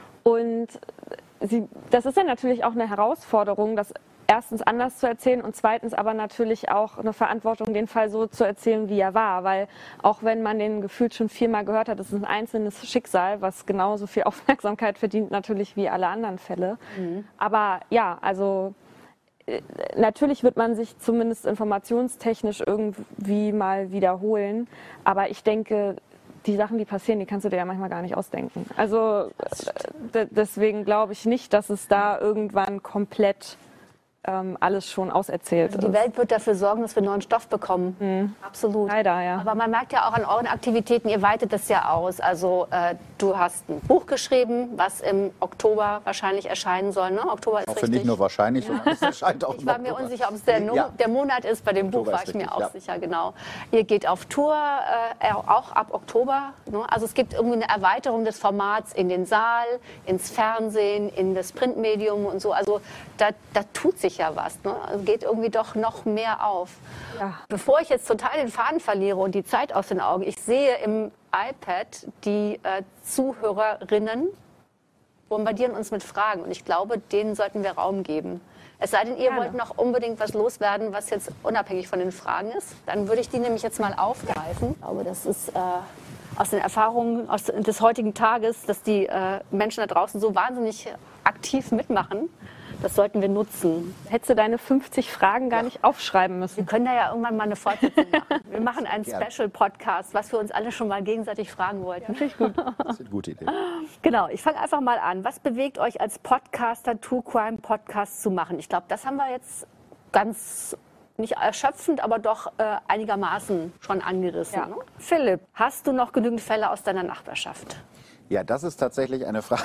Und sie, das ist ja natürlich auch eine Herausforderung, das erstens anders zu erzählen und zweitens aber natürlich auch eine Verantwortung, den Fall so zu erzählen, wie er war. Weil auch wenn man den gefühlt schon viermal gehört hat, ist es ein einzelnes Schicksal, was genauso viel Aufmerksamkeit verdient natürlich wie alle anderen Fälle. Mhm. Aber ja, also natürlich wird man sich zumindest informationstechnisch irgendwie mal wiederholen, aber ich denke, die Sachen, die passieren, die kannst du dir ja manchmal gar nicht ausdenken. Also deswegen glaube ich nicht, dass es da irgendwann komplett ähm, alles schon auserzählt also die ist. Die Welt wird dafür sorgen, dass wir neuen Stoff bekommen. Mhm. Absolut. Leider, ja. Aber man merkt ja auch an euren Aktivitäten, ihr weitet das ja aus. Also äh, du hast ein Buch geschrieben, was im Oktober wahrscheinlich erscheinen soll. Ne? Oktober ist auch richtig. Nicht nur wahrscheinlich, sondern es erscheint auch Ich war mir unsicher, ob es der, no ja. der Monat ist. Bei dem Oktober Buch war ich richtig, mir auch ja. sicher, genau. Ihr geht auf Tour, äh, auch ab Oktober. Ne? Also es gibt irgendwie eine Erweiterung des Formats in den Saal, ins Fernsehen, in das Printmedium und so. Also da, da tut sich sich ja was. Ne? Also geht irgendwie doch noch mehr auf. Ja. Bevor ich jetzt total den Faden verliere und die Zeit aus den Augen, ich sehe im iPad die äh, Zuhörerinnen bombardieren uns mit Fragen. Und ich glaube, denen sollten wir Raum geben. Es sei denn, ihr Gerne. wollt noch unbedingt was loswerden, was jetzt unabhängig von den Fragen ist. Dann würde ich die nämlich jetzt mal aufgreifen. Ich glaube, das ist äh, aus den Erfahrungen aus, des heutigen Tages, dass die äh, Menschen da draußen so wahnsinnig aktiv mitmachen. Das sollten wir nutzen. Hättest du deine fünfzig Fragen gar nicht aufschreiben müssen. Wir können da ja irgendwann mal eine Fortsetzung machen. Wir machen einen Gerne. Special-Podcast, was wir uns alle schon mal gegenseitig fragen wollten. Das ist eine gute Idee. Genau, ich fange einfach mal an. Was bewegt euch als Podcaster, True Crime Podcast zu machen? Ich glaube, das haben wir jetzt ganz, nicht erschöpfend, aber doch äh, einigermaßen schon angerissen. Ja. Ne? Philipp, hast du noch genügend Fälle aus deiner Nachbarschaft? Ja, das ist tatsächlich eine Frage.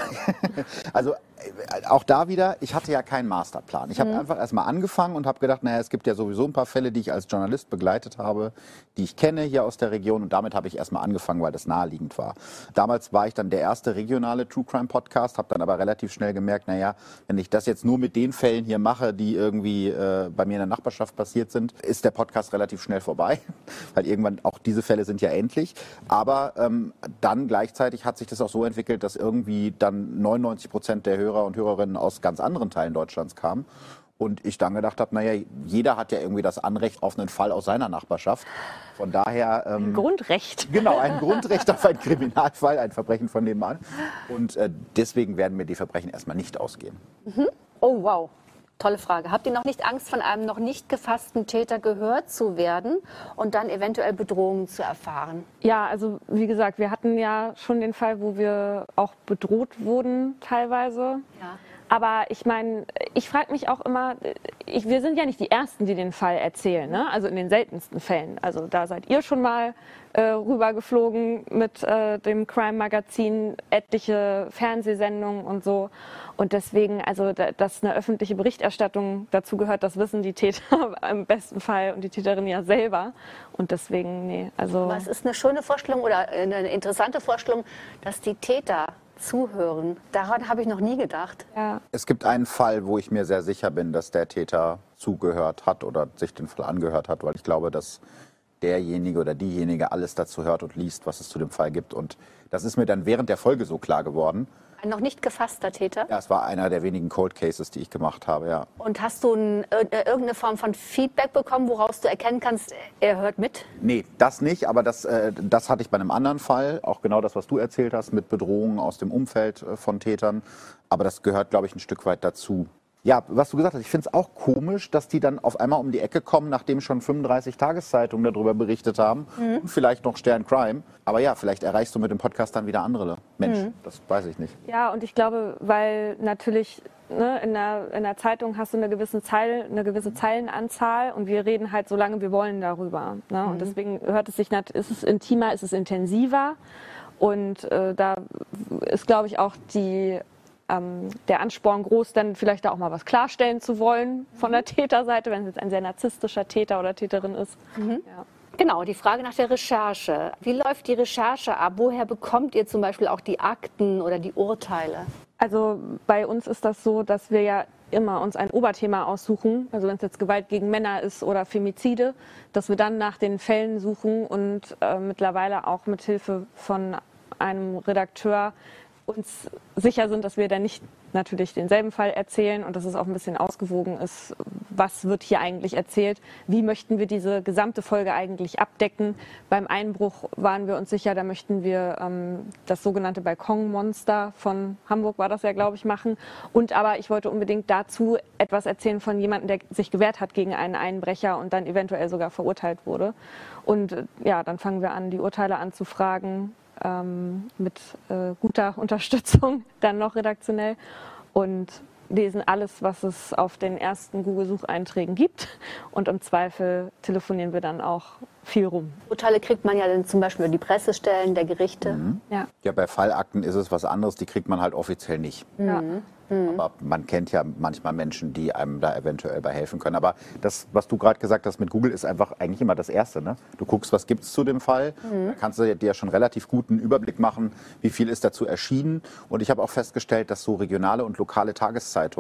Also äh, auch da wieder, ich hatte ja keinen Masterplan. Ich habe einfach erst mal angefangen und habe gedacht, naja, es gibt ja sowieso ein paar Fälle, die ich als Journalist begleitet habe, die ich kenne hier aus der Region. Und damit habe ich erst mal angefangen, weil das naheliegend war. Damals war ich dann der erste regionale True Crime Podcast, habe dann aber relativ schnell gemerkt, naja, wenn ich das jetzt nur mit den Fällen hier mache, die irgendwie äh, bei mir in der Nachbarschaft passiert sind, ist der Podcast relativ schnell vorbei. Weil irgendwann auch diese Fälle sind ja endlich. Aber ähm, dann gleichzeitig hat sich das auch so entwickelt, dass irgendwie dann neunundneunzig Prozent der Hörer und Hörerinnen aus ganz anderen Teilen Deutschlands kamen. Und ich dann gedacht habe, naja, jeder hat ja irgendwie das Anrecht auf einen Fall aus seiner Nachbarschaft. Von daher... Ähm, Grundrecht. Genau, ein Grundrecht auf einen Kriminalfall, ein Verbrechen von nebenan. Und äh, deswegen werden mir die Verbrechen erstmal nicht ausgehen. Mhm. Oh, wow. Tolle Frage. Habt ihr noch nicht Angst, von einem noch nicht gefassten Täter gehört zu werden und dann eventuell Bedrohungen zu erfahren? Ja, also wie gesagt, wir hatten ja schon den Fall, wo wir auch bedroht wurden teilweise. Ja. Aber ich meine, ich frage mich auch immer, ich, wir sind ja nicht die Ersten, die den Fall erzählen, ne? Also in den seltensten Fällen. Also da seid ihr schon mal äh, rübergeflogen mit äh, dem Crime-Magazin, etliche Fernsehsendungen und so. Und deswegen, also da, dass eine öffentliche Berichterstattung dazu gehört, das wissen die Täter im besten Fall und die Täterin ja selber. Und deswegen, nee, also... Aber es ist eine schöne Vorstellung oder eine interessante Vorstellung, dass die Täter zuhören. Daran habe ich noch nie gedacht. Ja. Es gibt einen Fall, wo ich mir sehr sicher bin, dass der Täter zugehört hat oder sich den Fall angehört hat, weil ich glaube, dass derjenige oder diejenige alles dazu hört und liest, was es zu dem Fall gibt. Und das ist mir dann während der Folge so klar geworden. Ein noch nicht gefasster Täter? Ja, es war einer der wenigen Cold Cases, die ich gemacht habe, ja. Und hast du ein, äh, irgendeine Form von Feedback bekommen, woraus du erkennen kannst, er hört mit? Nee, das nicht, aber das, äh, das hatte ich bei einem anderen Fall. Auch genau das, was du erzählt hast, mit Bedrohungen aus dem Umfeld äh, von Tätern. Aber das gehört, glaube ich, ein Stück weit dazu. Ja, was du gesagt hast, ich finde es auch komisch, dass die dann auf einmal um die Ecke kommen, nachdem schon fünfunddreißig Tageszeitungen darüber berichtet haben. Mhm. Und vielleicht noch Stern Crime. Aber ja, vielleicht erreichst du mit dem Podcast dann wieder andere Menschen. Mhm. Das weiß ich nicht. Ja, und ich glaube, weil natürlich ne, in, der, in der Zeitung hast du eine gewisse, Zeil, eine gewisse Zeilenanzahl und wir reden halt so lange wir wollen darüber. Ne? Mhm. Und deswegen hört es sich, ist es intimer, ist es intensiver. Und äh, da ist, glaube ich, auch die... der Ansporn groß, dann vielleicht da auch mal was klarstellen zu wollen von der Täterseite, wenn es jetzt ein sehr narzisstischer Täter oder Täterin ist. Mhm. Ja. Genau, die Frage nach der Recherche. Wie läuft die Recherche ab? Woher bekommt ihr zum Beispiel auch die Akten oder die Urteile? Also bei uns ist das so, dass wir ja immer uns ein Oberthema aussuchen, also wenn es jetzt Gewalt gegen Männer ist oder Femizide, dass wir dann nach den Fällen suchen und äh, mittlerweile auch mit Hilfe von einem Redakteur uns sicher sind, dass wir dann nicht natürlich denselben Fall erzählen und dass es auch ein bisschen ausgewogen ist, was wird hier eigentlich erzählt, wie möchten wir diese gesamte Folge eigentlich abdecken. Beim Einbruch waren wir uns sicher, da möchten wir ähm, das sogenannte Balkonmonster von Hamburg, war das ja, glaube ich, machen. Und aber ich wollte unbedingt dazu etwas erzählen von jemandem, der sich gewehrt hat gegen einen Einbrecher und dann eventuell sogar verurteilt wurde. Und äh, ja, dann fangen wir an, die Urteile anzufragen. Ähm, mit äh, guter Unterstützung, dann noch redaktionell und lesen alles, was es auf den ersten Google-Sucheinträgen gibt und im Zweifel telefonieren wir dann auch viel rum. Urteile kriegt man ja dann zum Beispiel über die Pressestellen der Gerichte. Mhm. Ja. Ja, bei Fallakten ist es was anderes, die kriegt man halt offiziell nicht. Ja. Mhm. Aber man kennt ja manchmal Menschen, die einem da eventuell bei helfen können. Aber das, was du gerade gesagt hast mit Google, ist einfach eigentlich immer das Erste. Ne? Du guckst, was gibt es zu dem Fall. Mhm. Da kannst du dir ja schon relativ guten Überblick machen, wie viel ist dazu erschienen. Und ich habe auch festgestellt, dass so regionale und lokale Tageszeitungen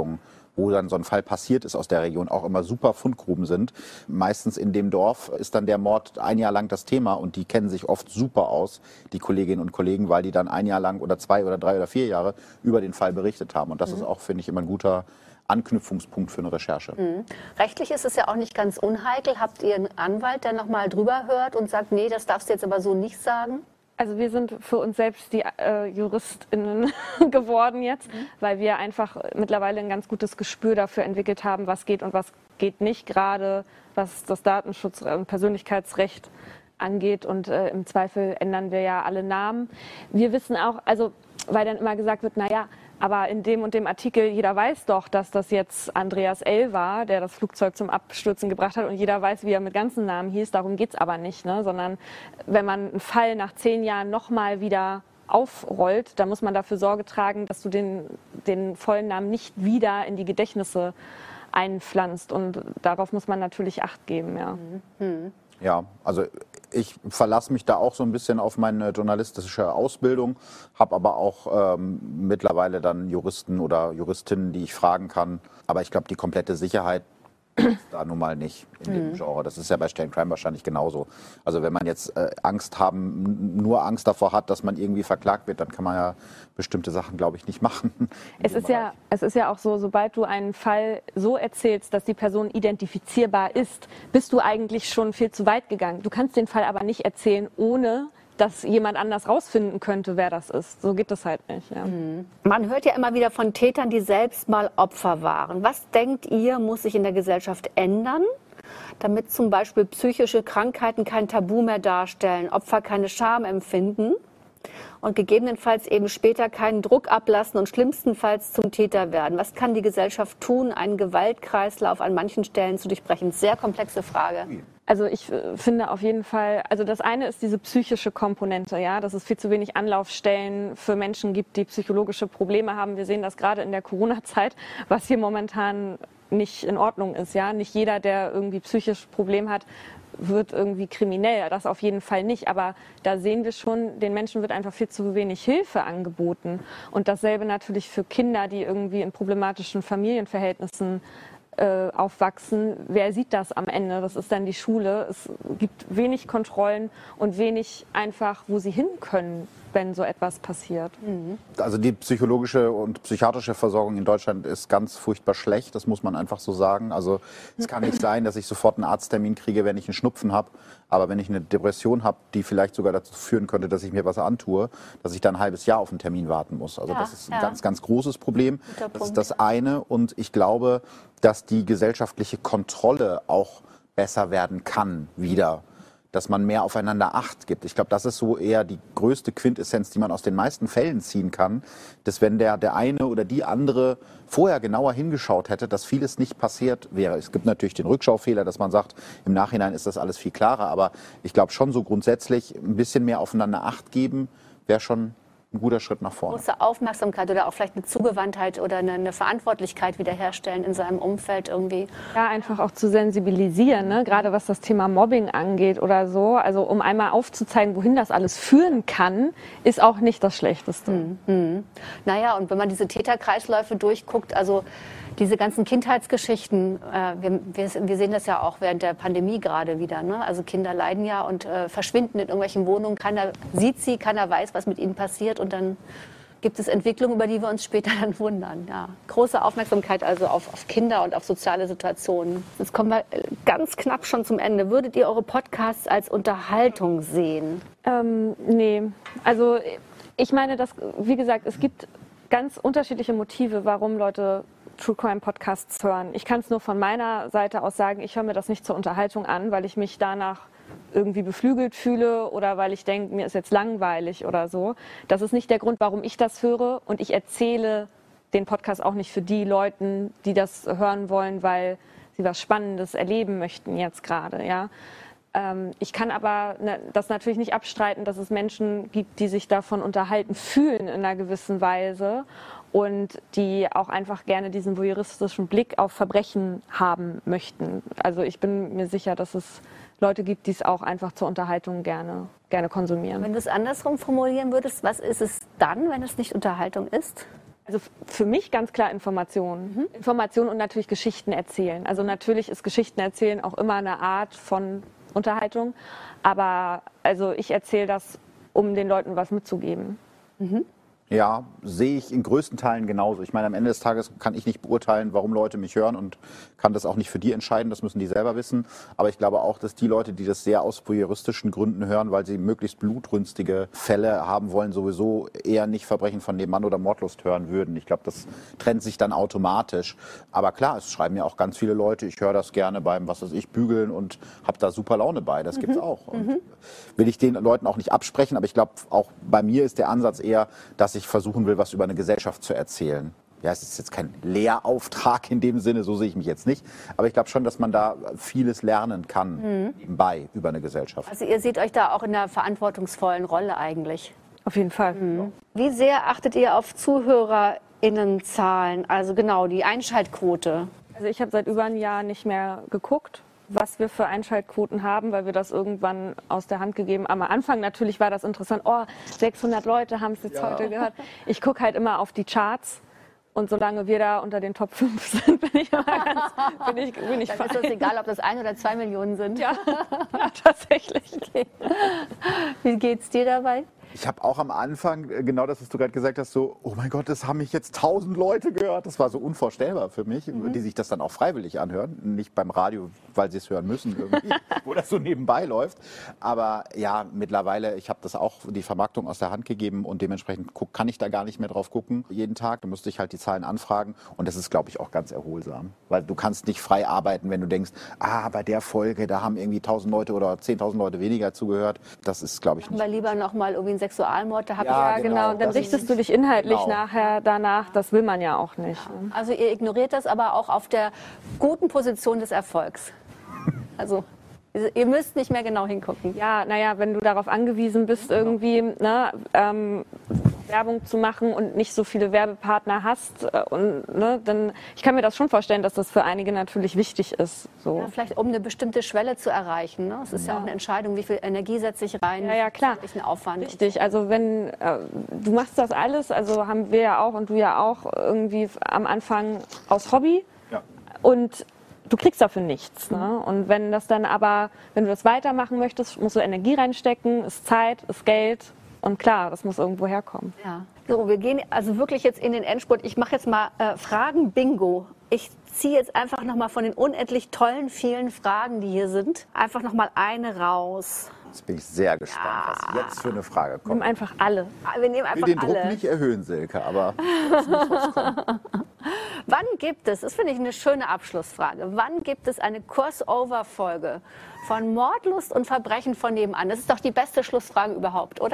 wo dann so ein Fall passiert ist aus der Region, auch immer super Fundgruben sind. Meistens in dem Dorf ist dann der Mord ein Jahr lang das Thema und die kennen sich oft super aus, die Kolleginnen und Kollegen, weil die dann ein Jahr lang oder zwei oder drei oder vier Jahre über den Fall berichtet haben. Und das mhm. ist auch, finde ich, immer ein guter Anknüpfungspunkt für eine Recherche. Mhm. Rechtlich ist es ja auch nicht ganz unheikel. Habt ihr einen Anwalt, der nochmal drüber hört und sagt, nee, das darfst du jetzt aber so nicht sagen? Also wir sind für uns selbst die äh, JuristInnen geworden jetzt, mhm. weil wir einfach mittlerweile ein ganz gutes Gespür dafür entwickelt haben, was geht und was geht nicht, gerade was das Datenschutz- und Persönlichkeitsrecht angeht. Und äh, im Zweifel ändern wir ja alle Namen. Wir wissen auch, also weil dann immer gesagt wird, naja, aber in dem und dem Artikel, jeder weiß doch, dass das jetzt Andreas L. war, der das Flugzeug zum Abstürzen gebracht hat und jeder weiß, wie er mit ganzen Namen hieß. Darum geht es aber nicht, ne? Sondern wenn man einen Fall nach zehn Jahren nochmal wieder aufrollt, dann muss man dafür Sorge tragen, dass du den, den vollen Namen nicht wieder in die Gedächtnisse einpflanzt. Und darauf muss man natürlich Acht geben. Ja, mhm. ja, also ich verlasse mich da auch so ein bisschen auf meine journalistische Ausbildung, habe aber auch ähm, mittlerweile dann Juristen oder Juristinnen, die ich fragen kann. Aber ich glaube, die komplette Sicherheit ist da nun mal nicht in dem Genre. Das ist ja bei Stern Crime wahrscheinlich genauso. Also wenn man jetzt äh, Angst haben, nur Angst davor hat, dass man irgendwie verklagt wird, dann kann man ja bestimmte Sachen, glaube ich, nicht machen. Es ist ja, es ist ja auch so, sobald du einen Fall so erzählst, dass die Person identifizierbar ist, bist du eigentlich schon viel zu weit gegangen. Du kannst den Fall aber nicht erzählen, ohne dass jemand anders rausfinden könnte, wer das ist. So geht das halt nicht. Ja. Man hört ja immer wieder von Tätern, die selbst mal Opfer waren. Was denkt ihr, muss sich in der Gesellschaft ändern, damit zum Beispiel psychische Krankheiten kein Tabu mehr darstellen, Opfer keine Scham empfinden und gegebenenfalls eben später keinen Druck ablassen und schlimmstenfalls zum Täter werden? Was kann die Gesellschaft tun, einen Gewaltkreislauf an manchen Stellen zu durchbrechen? Sehr komplexe Frage. Also ich äh, finde auf jeden Fall, also das eine ist diese psychische Komponente, ja, dass es viel zu wenig Anlaufstellen für Menschen gibt, die psychologische Probleme haben. Wir sehen das gerade in der Corona-Zeit, was hier momentan nicht in Ordnung ist, ja. Nicht jeder, der irgendwie psychisch Problem hat, wird irgendwie kriminell, das auf jeden Fall nicht. Aber da sehen wir schon, den Menschen wird einfach viel zu wenig Hilfe angeboten. Und dasselbe natürlich für Kinder, die irgendwie in problematischen Familienverhältnissen äh, aufwachsen. Wer sieht das am Ende? Das ist dann die Schule. Es gibt wenig Kontrollen und wenig einfach, wo sie hin können, wenn so etwas passiert. Also die psychologische und psychiatrische Versorgung in Deutschland ist ganz furchtbar schlecht, das muss man einfach so sagen. Also es kann nicht sein, dass ich sofort einen Arzttermin kriege, wenn ich einen Schnupfen habe, aber wenn ich eine Depression habe, die vielleicht sogar dazu führen könnte, dass ich mir was antue, dass ich dann ein halbes Jahr auf einen Termin warten muss. Also Ja, das ist ein ja. ganz, ganz großes Problem. Guter Das ist Punkt. das eine und ich glaube, dass die gesellschaftliche Kontrolle auch besser werden kann wieder. Dass man mehr aufeinander Acht gibt. Ich glaube, das ist so eher die größte Quintessenz, die man aus den meisten Fällen ziehen kann, dass wenn der, der eine oder die andere vorher genauer hingeschaut hätte, dass vieles nicht passiert wäre. Es gibt natürlich den Rückschaufehler, dass man sagt, im Nachhinein ist das alles viel klarer, aber ich glaube schon so grundsätzlich ein bisschen mehr aufeinander Acht geben, wäre schon ein guter Schritt nach vorne. Große Aufmerksamkeit oder auch vielleicht eine Zugewandtheit oder eine, eine Verantwortlichkeit wiederherstellen in seinem Umfeld irgendwie. Ja, einfach auch zu sensibilisieren, ne? Gerade was das Thema Mobbing angeht oder so. Also um einmal aufzuzeigen, wohin das alles führen kann, ist auch nicht das Schlechteste. Mhm. Naja, und wenn man diese Täterkreisläufe durchguckt, also diese ganzen Kindheitsgeschichten, äh, wir, wir, wir sehen das ja auch während der Pandemie gerade wieder. Ne? Also Kinder leiden ja und äh, verschwinden in irgendwelchen Wohnungen. Keiner sieht sie, keiner weiß, was mit ihnen passiert. Und dann gibt es Entwicklungen, über die wir uns später dann wundern. Ja. Große Aufmerksamkeit also auf, auf Kinder und auf soziale Situationen. Jetzt kommen wir ganz knapp schon zum Ende. Würdet ihr eure Podcasts als Unterhaltung sehen? Ähm, nee, also ich meine, dass, wie gesagt, es gibt ganz unterschiedliche Motive, warum Leute True Crime Podcasts hören. Ich kann es nur von meiner Seite aus sagen, ich höre mir das nicht zur Unterhaltung an, weil ich mich danach irgendwie beflügelt fühle oder weil ich denke, mir ist jetzt langweilig oder so. Das ist nicht der Grund, warum ich das höre und ich erzähle den Podcast auch nicht für die Leute, die das hören wollen, weil sie was Spannendes erleben möchten jetzt gerade, ja. Ähm, ich kann aber ne, das natürlich nicht abstreiten, dass es Menschen gibt, die sich davon unterhalten fühlen in einer gewissen Weise und die auch einfach gerne diesen voyeuristischen Blick auf Verbrechen haben möchten. Also ich bin mir sicher, dass es Leute gibt, die es auch einfach zur Unterhaltung gerne, gerne konsumieren. Wenn du es andersrum formulieren würdest, was ist es dann, wenn es nicht Unterhaltung ist? Also für mich ganz klar Informationen. Mhm. Informationen und natürlich Geschichten erzählen. Also natürlich ist Geschichten erzählen auch immer eine Art von Unterhaltung. Aber also ich erzähle das, um den Leuten was mitzugeben. Mhm. Ja, sehe ich in größten Teilen genauso. Ich meine, am Ende des Tages kann ich nicht beurteilen, warum Leute mich hören und kann das auch nicht für die entscheiden. Das müssen die selber wissen. Aber ich glaube auch, dass die Leute, die das sehr aus voyeuristischen Gründen hören, weil sie möglichst blutrünstige Fälle haben wollen, sowieso eher nicht Verbrechen von nebenan oder Mordlust hören würden. Ich glaube, das trennt sich dann automatisch. Aber klar, es schreiben ja auch ganz viele Leute, ich höre das gerne beim, was weiß ich, Bügeln und habe da super Laune bei. Das gibt's auch. Und will ich den Leuten auch nicht absprechen. Aber ich glaube, auch bei mir ist der Ansatz eher, dass ich versuchen will, was über eine Gesellschaft zu erzählen. Ja, es ist jetzt kein Lehrauftrag in dem Sinne, so sehe ich mich jetzt nicht. Aber ich glaube schon, dass man da vieles lernen kann, mhm. nebenbei über eine Gesellschaft. Also ihr seht euch da auch in einer verantwortungsvollen Rolle eigentlich. Auf jeden Fall. Mhm. Wie sehr achtet ihr auf ZuhörerInnenzahlen? Also genau, die Einschaltquote. Also ich habe seit über einem Jahr nicht mehr geguckt, was wir für Einschaltquoten haben, weil wir das irgendwann aus der Hand gegeben haben. Am Anfang natürlich war das interessant, oh, sechshundert Leute haben es jetzt ja. heute gehört. Ich gucke halt immer auf die Charts und solange wir da unter den Top fünf sind, bin ich immer ganz, bin ich, bin ich Dann fein. ist das egal, ob das ein oder zwei Millionen sind. Ja, ja tatsächlich. Okay. Wie geht's dir dabei? Ich habe auch am Anfang genau das, was du gerade gesagt hast, so, oh mein Gott, das haben mich jetzt tausend Leute gehört. Das war so unvorstellbar für mich, mhm. die sich das dann auch freiwillig anhören. Nicht beim Radio, weil sie es hören müssen irgendwie, wo das so nebenbei läuft. Aber ja, mittlerweile, ich habe das auch die Vermarktung aus der Hand gegeben und dementsprechend guck, kann ich da gar nicht mehr drauf gucken jeden Tag. Da müsste ich halt die Zahlen anfragen und das ist, glaube ich, auch ganz erholsam. Weil du kannst nicht frei arbeiten, wenn du denkst, ah, bei der Folge, da haben irgendwie tausend Leute oder zehntausend Leute weniger zugehört. Das ist, glaube ich, nicht. Aber lieber noch mal irgendwie ein Sexualmord, da habe Ja, ich Ja, genau. Dann das richtest ist- du dich inhaltlich genau. nachher danach. Das will man ja auch nicht. Ne? Also ihr ignoriert das aber auch auf der guten Position des Erfolgs. Also ihr müsst nicht mehr genau hingucken. Ja, naja, wenn du darauf angewiesen bist, irgendwie ne, ähm, Werbung zu machen und nicht so viele Werbepartner hast, äh, und, ne, dann, ich kann mir das schon vorstellen, dass das für einige natürlich wichtig ist. So. Ja, vielleicht um eine bestimmte Schwelle zu erreichen. Ne? Es ist ja. ja auch eine Entscheidung, wie viel Energie setze ich rein, Ja, ja, klar. welchen Aufwand. Richtig, also wenn äh, du machst das alles, also haben wir ja auch und du ja auch irgendwie am Anfang aus Hobby Ja. und du kriegst dafür nichts. Ne? Und wenn das dann aber, wenn du das weitermachen möchtest, musst du Energie reinstecken, ist Zeit, ist Geld und klar, das muss irgendwo herkommen. Ja. So, wir gehen also wirklich jetzt in den Endspurt. Ich mache jetzt mal äh, Fragen-Bingo. Ich ziehe jetzt einfach noch mal von den unendlich tollen, vielen Fragen, die hier sind, einfach noch mal eine raus. Jetzt bin ich sehr gespannt, was jetzt für eine Frage Nimm kommt. einfach alle. Wir nehmen Ich will einfach den Druck alle. nicht erhöhen, Silke, aber es muss was kommen. Wann gibt es, das finde ich eine schöne Abschlussfrage, wann gibt es eine Crossover-Folge von Mordlust und Verbrechen von nebenan? Das ist doch die beste Schlussfrage überhaupt, oder?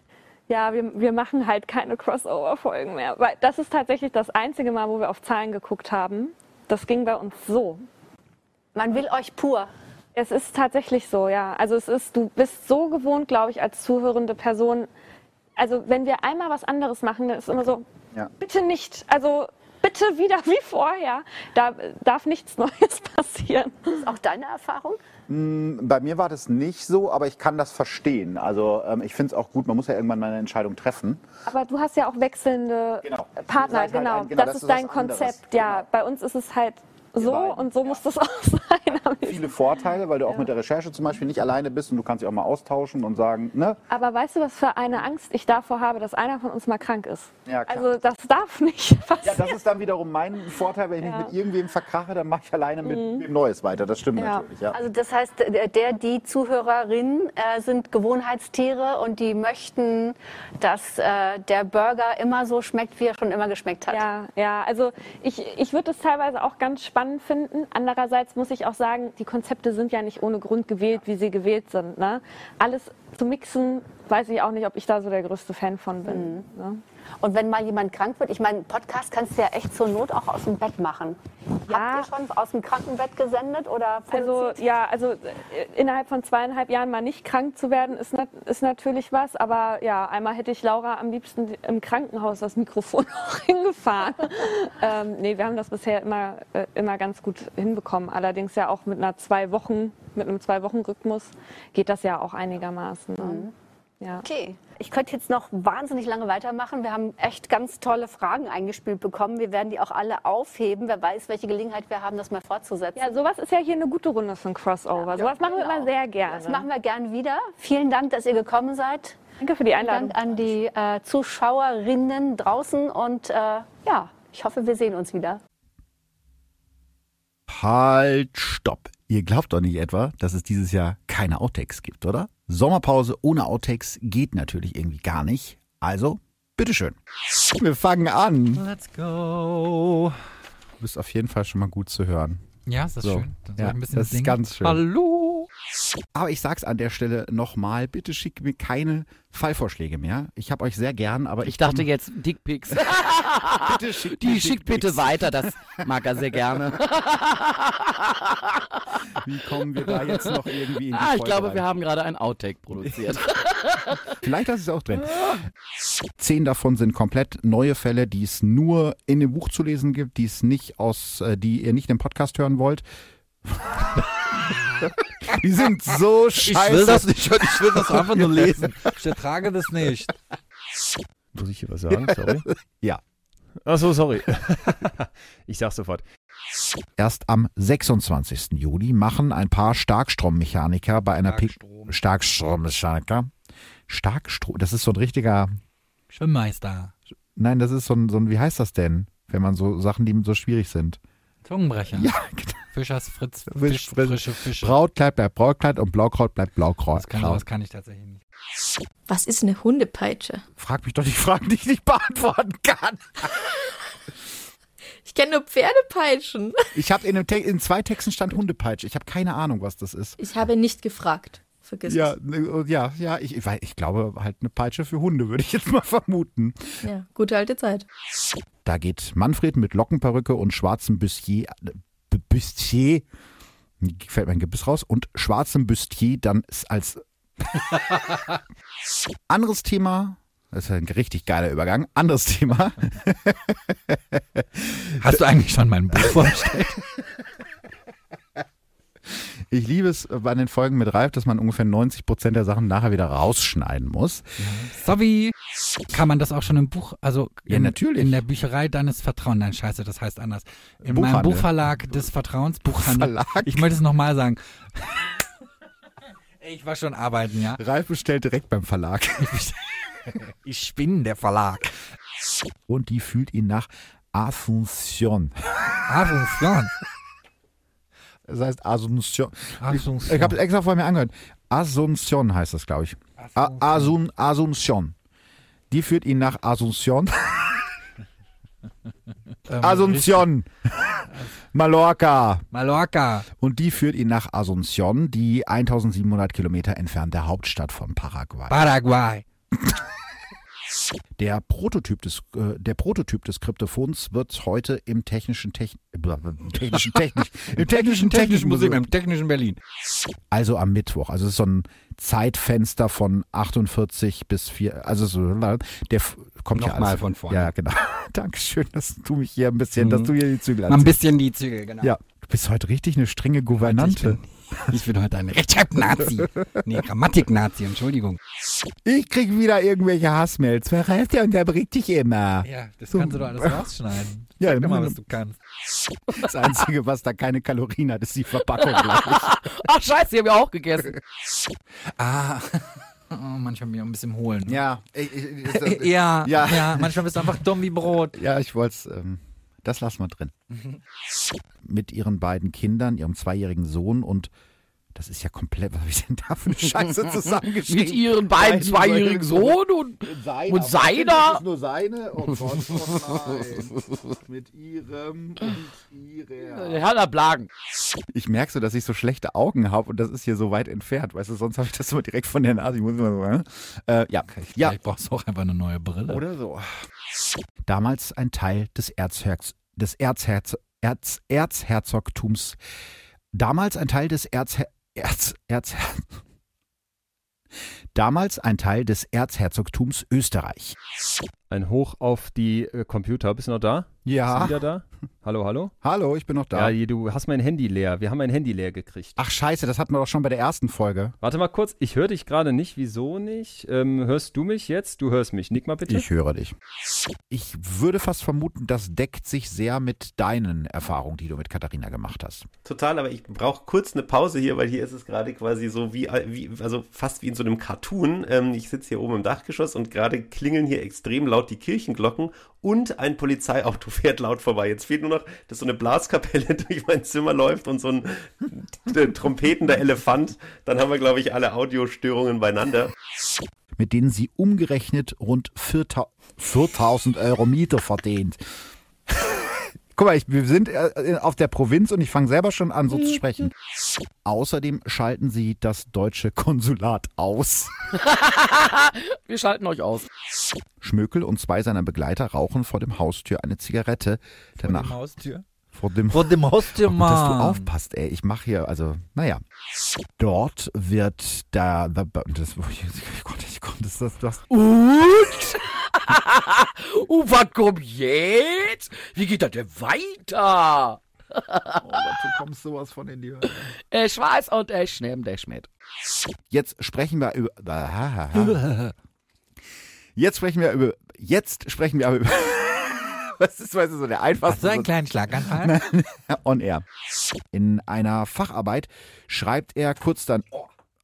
Ja, wir, wir machen halt keine Crossover-Folgen mehr. Weil das ist tatsächlich das einzige Mal, wo wir auf Zahlen geguckt haben. Das ging bei uns so. Man will euch pur. Es ist tatsächlich so, ja. Also es ist, du bist so gewohnt, glaube ich, als zuhörende Person. Also wenn wir einmal was anderes machen, dann ist immer so, Ja. bitte nicht. Also bitte wieder wie vorher. Da darf nichts Neues passieren. Ist auch deine Erfahrung? Bei mir war das nicht so, aber ich kann das verstehen. Also ähm, ich finde es auch gut, man muss ja irgendwann mal eine Entscheidung treffen. Aber du hast ja auch wechselnde Genau. Partner, Ihr seid halt genau. ein- genau, das, das ist ist dein was anderes. Konzept, ja. Genau. Bei uns ist es halt so beiden, und so ja. muss das auch sein. Viele Vorteile, weil du auch mit der Recherche zum Beispiel nicht alleine bist und du kannst dich auch mal austauschen und sagen, ne? Aber weißt du, was für eine Angst ich davor habe, dass einer von uns mal krank ist? Ja, klar. Also das darf nicht Ja, passieren. das ist dann wiederum mein Vorteil, wenn ich Ja. mich mit irgendwem verkrache, dann mache ich alleine mit dem Neues weiter. Das stimmt Ja. natürlich, ja. Also das heißt, der, die Zuhörerinnen äh, sind Gewohnheitstiere und die möchten, dass äh, der Burger immer so schmeckt, wie er schon immer geschmeckt hat. Ja, ja, also ich, ich würde es teilweise auch ganz spannend finden. Andererseits muss ich auch sagen, die Konzepte sind ja nicht ohne Grund gewählt, wie sie gewählt sind. Ne? Alles zu mixen, weiß ich auch nicht, ob ich da so der größte Fan von bin. Ne? Und wenn mal jemand krank wird, ich meine, Podcast kannst du ja echt zur Not auch aus dem Bett machen. Ja. Habt ihr schon aus dem Krankenbett gesendet oder Also produziert? ja, also äh, innerhalb von zweieinhalb Jahren mal nicht krank zu werden, ist, nat ist natürlich was. Aber ja, einmal hätte ich Laura am liebsten im Krankenhaus das Mikrofon auch hingefahren. ähm, nee, wir haben das bisher immer, äh, immer ganz gut hinbekommen. Allerdings ja auch mit einer zwei Wochen, mit einem zwei Wochen Rhythmus geht das ja auch einigermaßen. Ne? Ja. Okay. Ich könnte jetzt noch wahnsinnig lange weitermachen. Wir haben echt ganz tolle Fragen eingespielt bekommen. Wir werden die auch alle aufheben. Wer weiß, welche Gelegenheit wir haben, das mal fortzusetzen. Ja, sowas ist ja hier eine gute Runde für ein Crossover. Ja, sowas machen wir immer sehr gerne. Das machen wir gern wieder. Vielen Dank, dass ihr gekommen seid. Danke für die Einladung. Vielen Dank an die äh, Zuschauerinnen draußen. Und äh, ja, ich hoffe, wir sehen uns wieder. Halt, stopp. Ihr glaubt doch nicht etwa, dass es dieses Jahr keine Outtakes gibt, oder? Sommerpause ohne Outtakes geht natürlich irgendwie gar nicht. Also, bitteschön. Wir fangen an. Let's go. Du bist auf jeden Fall schon mal gut zu hören. Ja, ist das So. schön. Dann soll Ja, ich ein bisschen das ist singen. ganz schön. Hallo. Aber ich sag's an der Stelle nochmal, bitte schickt mir keine Fallvorschläge mehr. Ich hab euch sehr gern, aber ich, Ich dachte komm- jetzt Dickpics. bitte schickt mir Die schickt bitte Dickpics. weiter, das mag er sehr gerne. Wie kommen wir da jetzt noch irgendwie in die Ah, ich Folge glaube, rein? wir haben gerade ein Outtake produziert. Vielleicht ist es auch drin. Zehn davon sind komplett neue Fälle, die es nur in dem Buch zu lesen gibt, die es nicht aus, äh, die ihr nicht im Podcast hören wollt. Die sind so scheiße. Ich will das nicht, ich will das einfach nur lesen. Ich ertrage das nicht. Muss ich hier was sagen? Sorry. Ja. Achso, sorry. Ich sag's sofort. Erst am sechsundzwanzigsten Juli machen ein paar Starkstrommechaniker bei einer Pick Starkstrom. Starkstrommechaniker. Starkstrom, das ist so ein richtiger, Schwimmmeister. nein, das ist so ein, so ein, wie heißt das denn, wenn man so Sachen, die so schwierig sind. Zungenbrecher. Ja, genau. Fischers Fritz. Fisch, Fisch, Frisch. frische Fische. Brautkleid bleibt Brautkleid und Blaukraut bleibt Blaukraut. Das kann, das kann ich tatsächlich nicht. Was ist eine Hundepeitsche? Frag mich doch die Fragen, die ich nicht beantworten kann. Ich kenne nur Pferdepeitschen. Ich habe in, einem Te- in zwei Texten stand Hundepeitsche. Ich habe keine Ahnung, was das ist. Ich habe nicht gefragt. Vergiss Ja, es. ne, ja, ja, ich, weil ich glaube halt eine Peitsche für Hunde, würde ich jetzt mal vermuten. Ja, gute alte Zeit. Da geht Manfred mit Lockenperücke und schwarzem Bustier, äh, B- Bustier, fällt mein Gebiss raus, und schwarzem Bustier dann ist als anderes Thema, das ist ein richtig geiler Übergang, anderes Thema. Hast du eigentlich schon mein Buch vorgestellt? Ich liebe es bei den Folgen mit Ralf, dass man ungefähr neunzig Prozent der Sachen nachher wieder rausschneiden muss. Sorry. Kann man das auch schon im Buch, also Ja, in, natürlich. in der Bücherei deines Vertrauens, nein, scheiße, das heißt anders. In meinem Buchhandel. Buchverlag des Vertrauens, Buchhandel. Verlag. Ich möchte es nochmal sagen. Ich war schon arbeiten, ja. Ralf bestellt direkt beim Verlag. Ich bin der Verlag. Und die fühlt ihn nach Asunción. Asunción. Das heißt Asunción. Asunción. Ich, ich habe es extra vor mir angehört. Asunción heißt das, glaube ich. A- Asun, Asunción. Die führt ihn nach Asunción. Ähm, Asunción. Mallorca. Mallorca. Und die führt ihn nach Asunción, die eintausendsiebenhundert Kilometer entfernte Hauptstadt von Paraguay. Paraguay. Der Prototyp des, äh, der Prototyp des Kryptophons wird heute im technischen Techn äh, technischen Technisch im technischen Technischen Museum, im Technischen Berlin. also am Mittwoch. Also es ist so ein Zeitfenster von achtundvierzig bis vier, also so, der f- kommt ja Nochmal alles. von vorne. Ja, genau. Dankeschön, dass du mich hier ein bisschen, Mhm. dass du hier die Zügel Mal ein anziehst. bisschen die Zügel, genau. Ja, du bist heute richtig eine strenge Gouvernante. Ich bin heute ein Rechtschreib-Nazi. Nee, Grammatik-Nazi, Entschuldigung. Ich krieg wieder irgendwelche Hassmails. Wer heißt der unterbricht dich immer? Ja, das So. kannst du doch alles rausschneiden. Ja, Sag doch mal, dann- was du kannst. Das Einzige, was da keine Kalorien hat, ist die Verpackung, glaube ich. Ach scheiße, die habe ich auch gegessen. Ah, oh, manchmal bin ich auch ein bisschen holen. Ja, ich, ich, Ja, Ja. ja, manchmal bist du einfach dumm wie Brot. Ja, ich wollte es, ähm, das lassen wir drin. Mit ihren beiden Kindern, ihrem zweijährigen Sohn und das ist ja komplett, was habe ich denn da für eine Scheiße zusammengeschrieben? Mit ihren beiden zweijährigen Sohn und, Seiner. und seiner. Das ist nur seine. Oh Gott, oh nein. Mit ihrem und ihrer. Der hat Blagen. Ich merke so, dass ich so schlechte Augen habe und das ist hier so weit entfernt. Weißt du, sonst habe ich das immer direkt von der Nase. Ich muss immer so, äh? Äh, ja. ja. Vielleicht brauchst du auch einfach eine neue Brille. Oder so. Damals ein Teil des Erzherz, des Erzherz, Erz, Erzherzogtums. Damals ein Teil des Erzher, Erz, Erz, Damals ein Teil des Erzherzogtums Österreich. Ein Hoch auf die äh, Computer. Bist du noch da? Ja. Bist du wieder da? Hallo, hallo? Hallo, ich bin noch da. Ja, du hast mein Handy leer. Wir haben mein Handy leer gekriegt. Ach scheiße, das hatten wir doch schon bei der ersten Folge. Warte mal kurz, ich höre dich gerade nicht. Wieso nicht? Ähm, hörst du mich jetzt? Du hörst mich. Nick mal bitte. Ich höre dich. Ich würde fast vermuten, das deckt sich sehr mit deinen Erfahrungen, die du mit Katharina gemacht hast. Total, aber ich brauche kurz eine Pause hier, weil hier ist es gerade quasi so wie, wie, also fast wie in so einem Cartoon. Ähm, ich sitze hier oben im Dachgeschoss und gerade klingeln hier extrem laut die Kirchenglocken und ein Polizeiauto fährt laut vorbei. Jetzt fehlt nur noch, dass so eine Blaskapelle durch mein Zimmer läuft und so ein t- trompetender Elefant. Dann haben wir, glaube ich, alle Audiostörungen beieinander. Mit denen sie umgerechnet rund viertausend Euro Miete verdient. Guck mal, ich, wir sind auf der Provinz und ich fange selber schon an, so zu sprechen. Außerdem schalten sie das deutsche Konsulat aus. Wir schalten euch aus. Schmökel und zwei seiner Begleiter rauchen vor dem Haustür eine Zigarette. Danach, Vor dem Haustür? Vor dem, Vor dem Haustür, oh, gut, dass du Mann. aufpasst, ey. Ich mache hier, also, naja. Dort wird da, das, oh Gott, ich konnte das, das, das. Und? uh, was kommt jetzt? Wie geht das denn weiter? Oh Gott, du kommst sowas von in die Hölle. Ich weiß und ich nehm dich mit. Jetzt sprechen wir über, jetzt sprechen wir über, jetzt sprechen wir aber über, was ist, weißt du, so der einfachste. Hast du einen kleinen Schlaganfall? On air. In einer Facharbeit schreibt er kurz dann. Oh.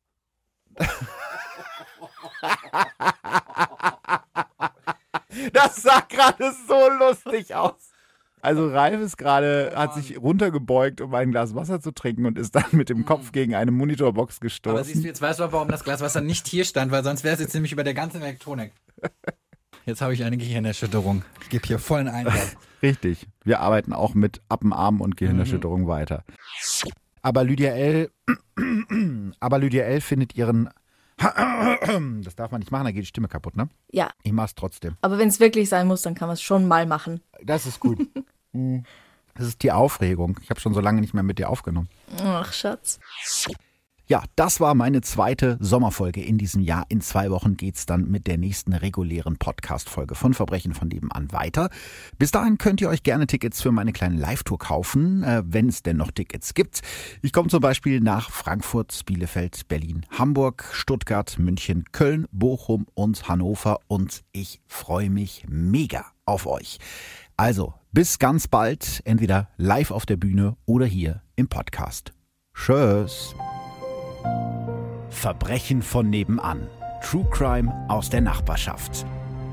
Das sah gerade so lustig aus. Also Ralf ist gerade, hat sich runtergebeugt, um ein Glas Wasser zu trinken und ist dann mit dem Kopf gegen eine Monitorbox gestoßen. Aber siehst du, jetzt weißt du auch, warum das Glas Wasser nicht hier stand, weil sonst wäre es jetzt nämlich über der ganzen Elektronik. Jetzt habe ich eine Gehirnerschütterung. Ich gebe hier vollen Einsatz. Richtig. Wir arbeiten auch mit Appenarm und Gehirnerschütterung mhm. weiter. Aber Lydia L. Aber Lydia L. findet ihren. Das darf man nicht machen, da geht die Stimme kaputt, ne? Ja. Ich mach's trotzdem. Aber wenn es wirklich sein muss, dann kann man es schon mal machen. Das ist gut. Das ist die Aufregung. Ich habe schon so lange nicht mehr mit dir aufgenommen. Ach, Schatz. Ja, das war meine zweite Sommerfolge in diesem Jahr. In zwei Wochen geht's dann mit der nächsten regulären Podcast-Folge von Verbrechen von nebenan weiter. Bis dahin könnt ihr euch gerne Tickets für meine kleine Live-Tour kaufen, äh, wenn es denn noch Tickets gibt. Ich komme zum Beispiel nach Frankfurt, Bielefeld, Berlin, Hamburg, Stuttgart, München, Köln, Bochum und Hannover und ich freue mich mega auf euch. Also, bis ganz bald, entweder live auf der Bühne oder hier im Podcast. Tschüss. Verbrechen von nebenan. True Crime aus der Nachbarschaft.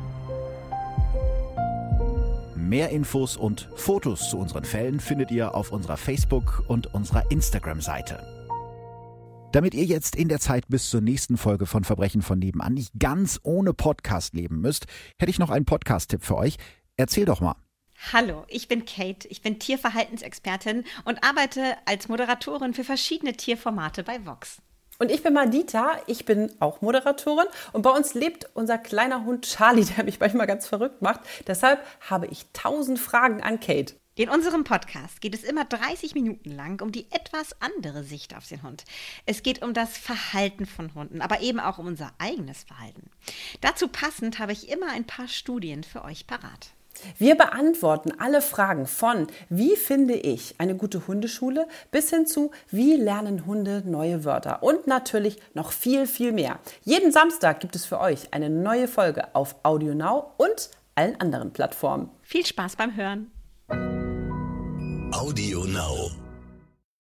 Mehr Infos und Fotos zu unseren Fällen findet ihr auf unserer Facebook- und unserer Instagram-Seite. Damit ihr jetzt in der Zeit bis zur nächsten Folge von Verbrechen von nebenan nicht ganz ohne Podcast leben müsst, hätte ich noch einen Podcast-Tipp für euch. Erzähl doch mal. Hallo, ich bin Kate, ich bin Tierverhaltensexpertin und arbeite als Moderatorin für verschiedene Tierformate bei Vox. Und ich bin Madita, ich bin auch Moderatorin und bei uns lebt unser kleiner Hund Charlie, der mich manchmal ganz verrückt macht. Deshalb habe ich tausend Fragen an Kate. In unserem Podcast geht es immer dreißig Minuten lang um die etwas andere Sicht auf den Hund. Es geht um das Verhalten von Hunden, aber eben auch um unser eigenes Verhalten. Dazu passend habe ich immer ein paar Studien für euch parat. Wir beantworten alle Fragen von wie finde ich eine gute Hundeschule bis hin zu wie lernen Hunde neue Wörter und natürlich noch viel, viel mehr. Jeden Samstag gibt es für euch eine neue Folge auf AudioNow und allen anderen Plattformen. Viel Spaß beim Hören. AudioNow.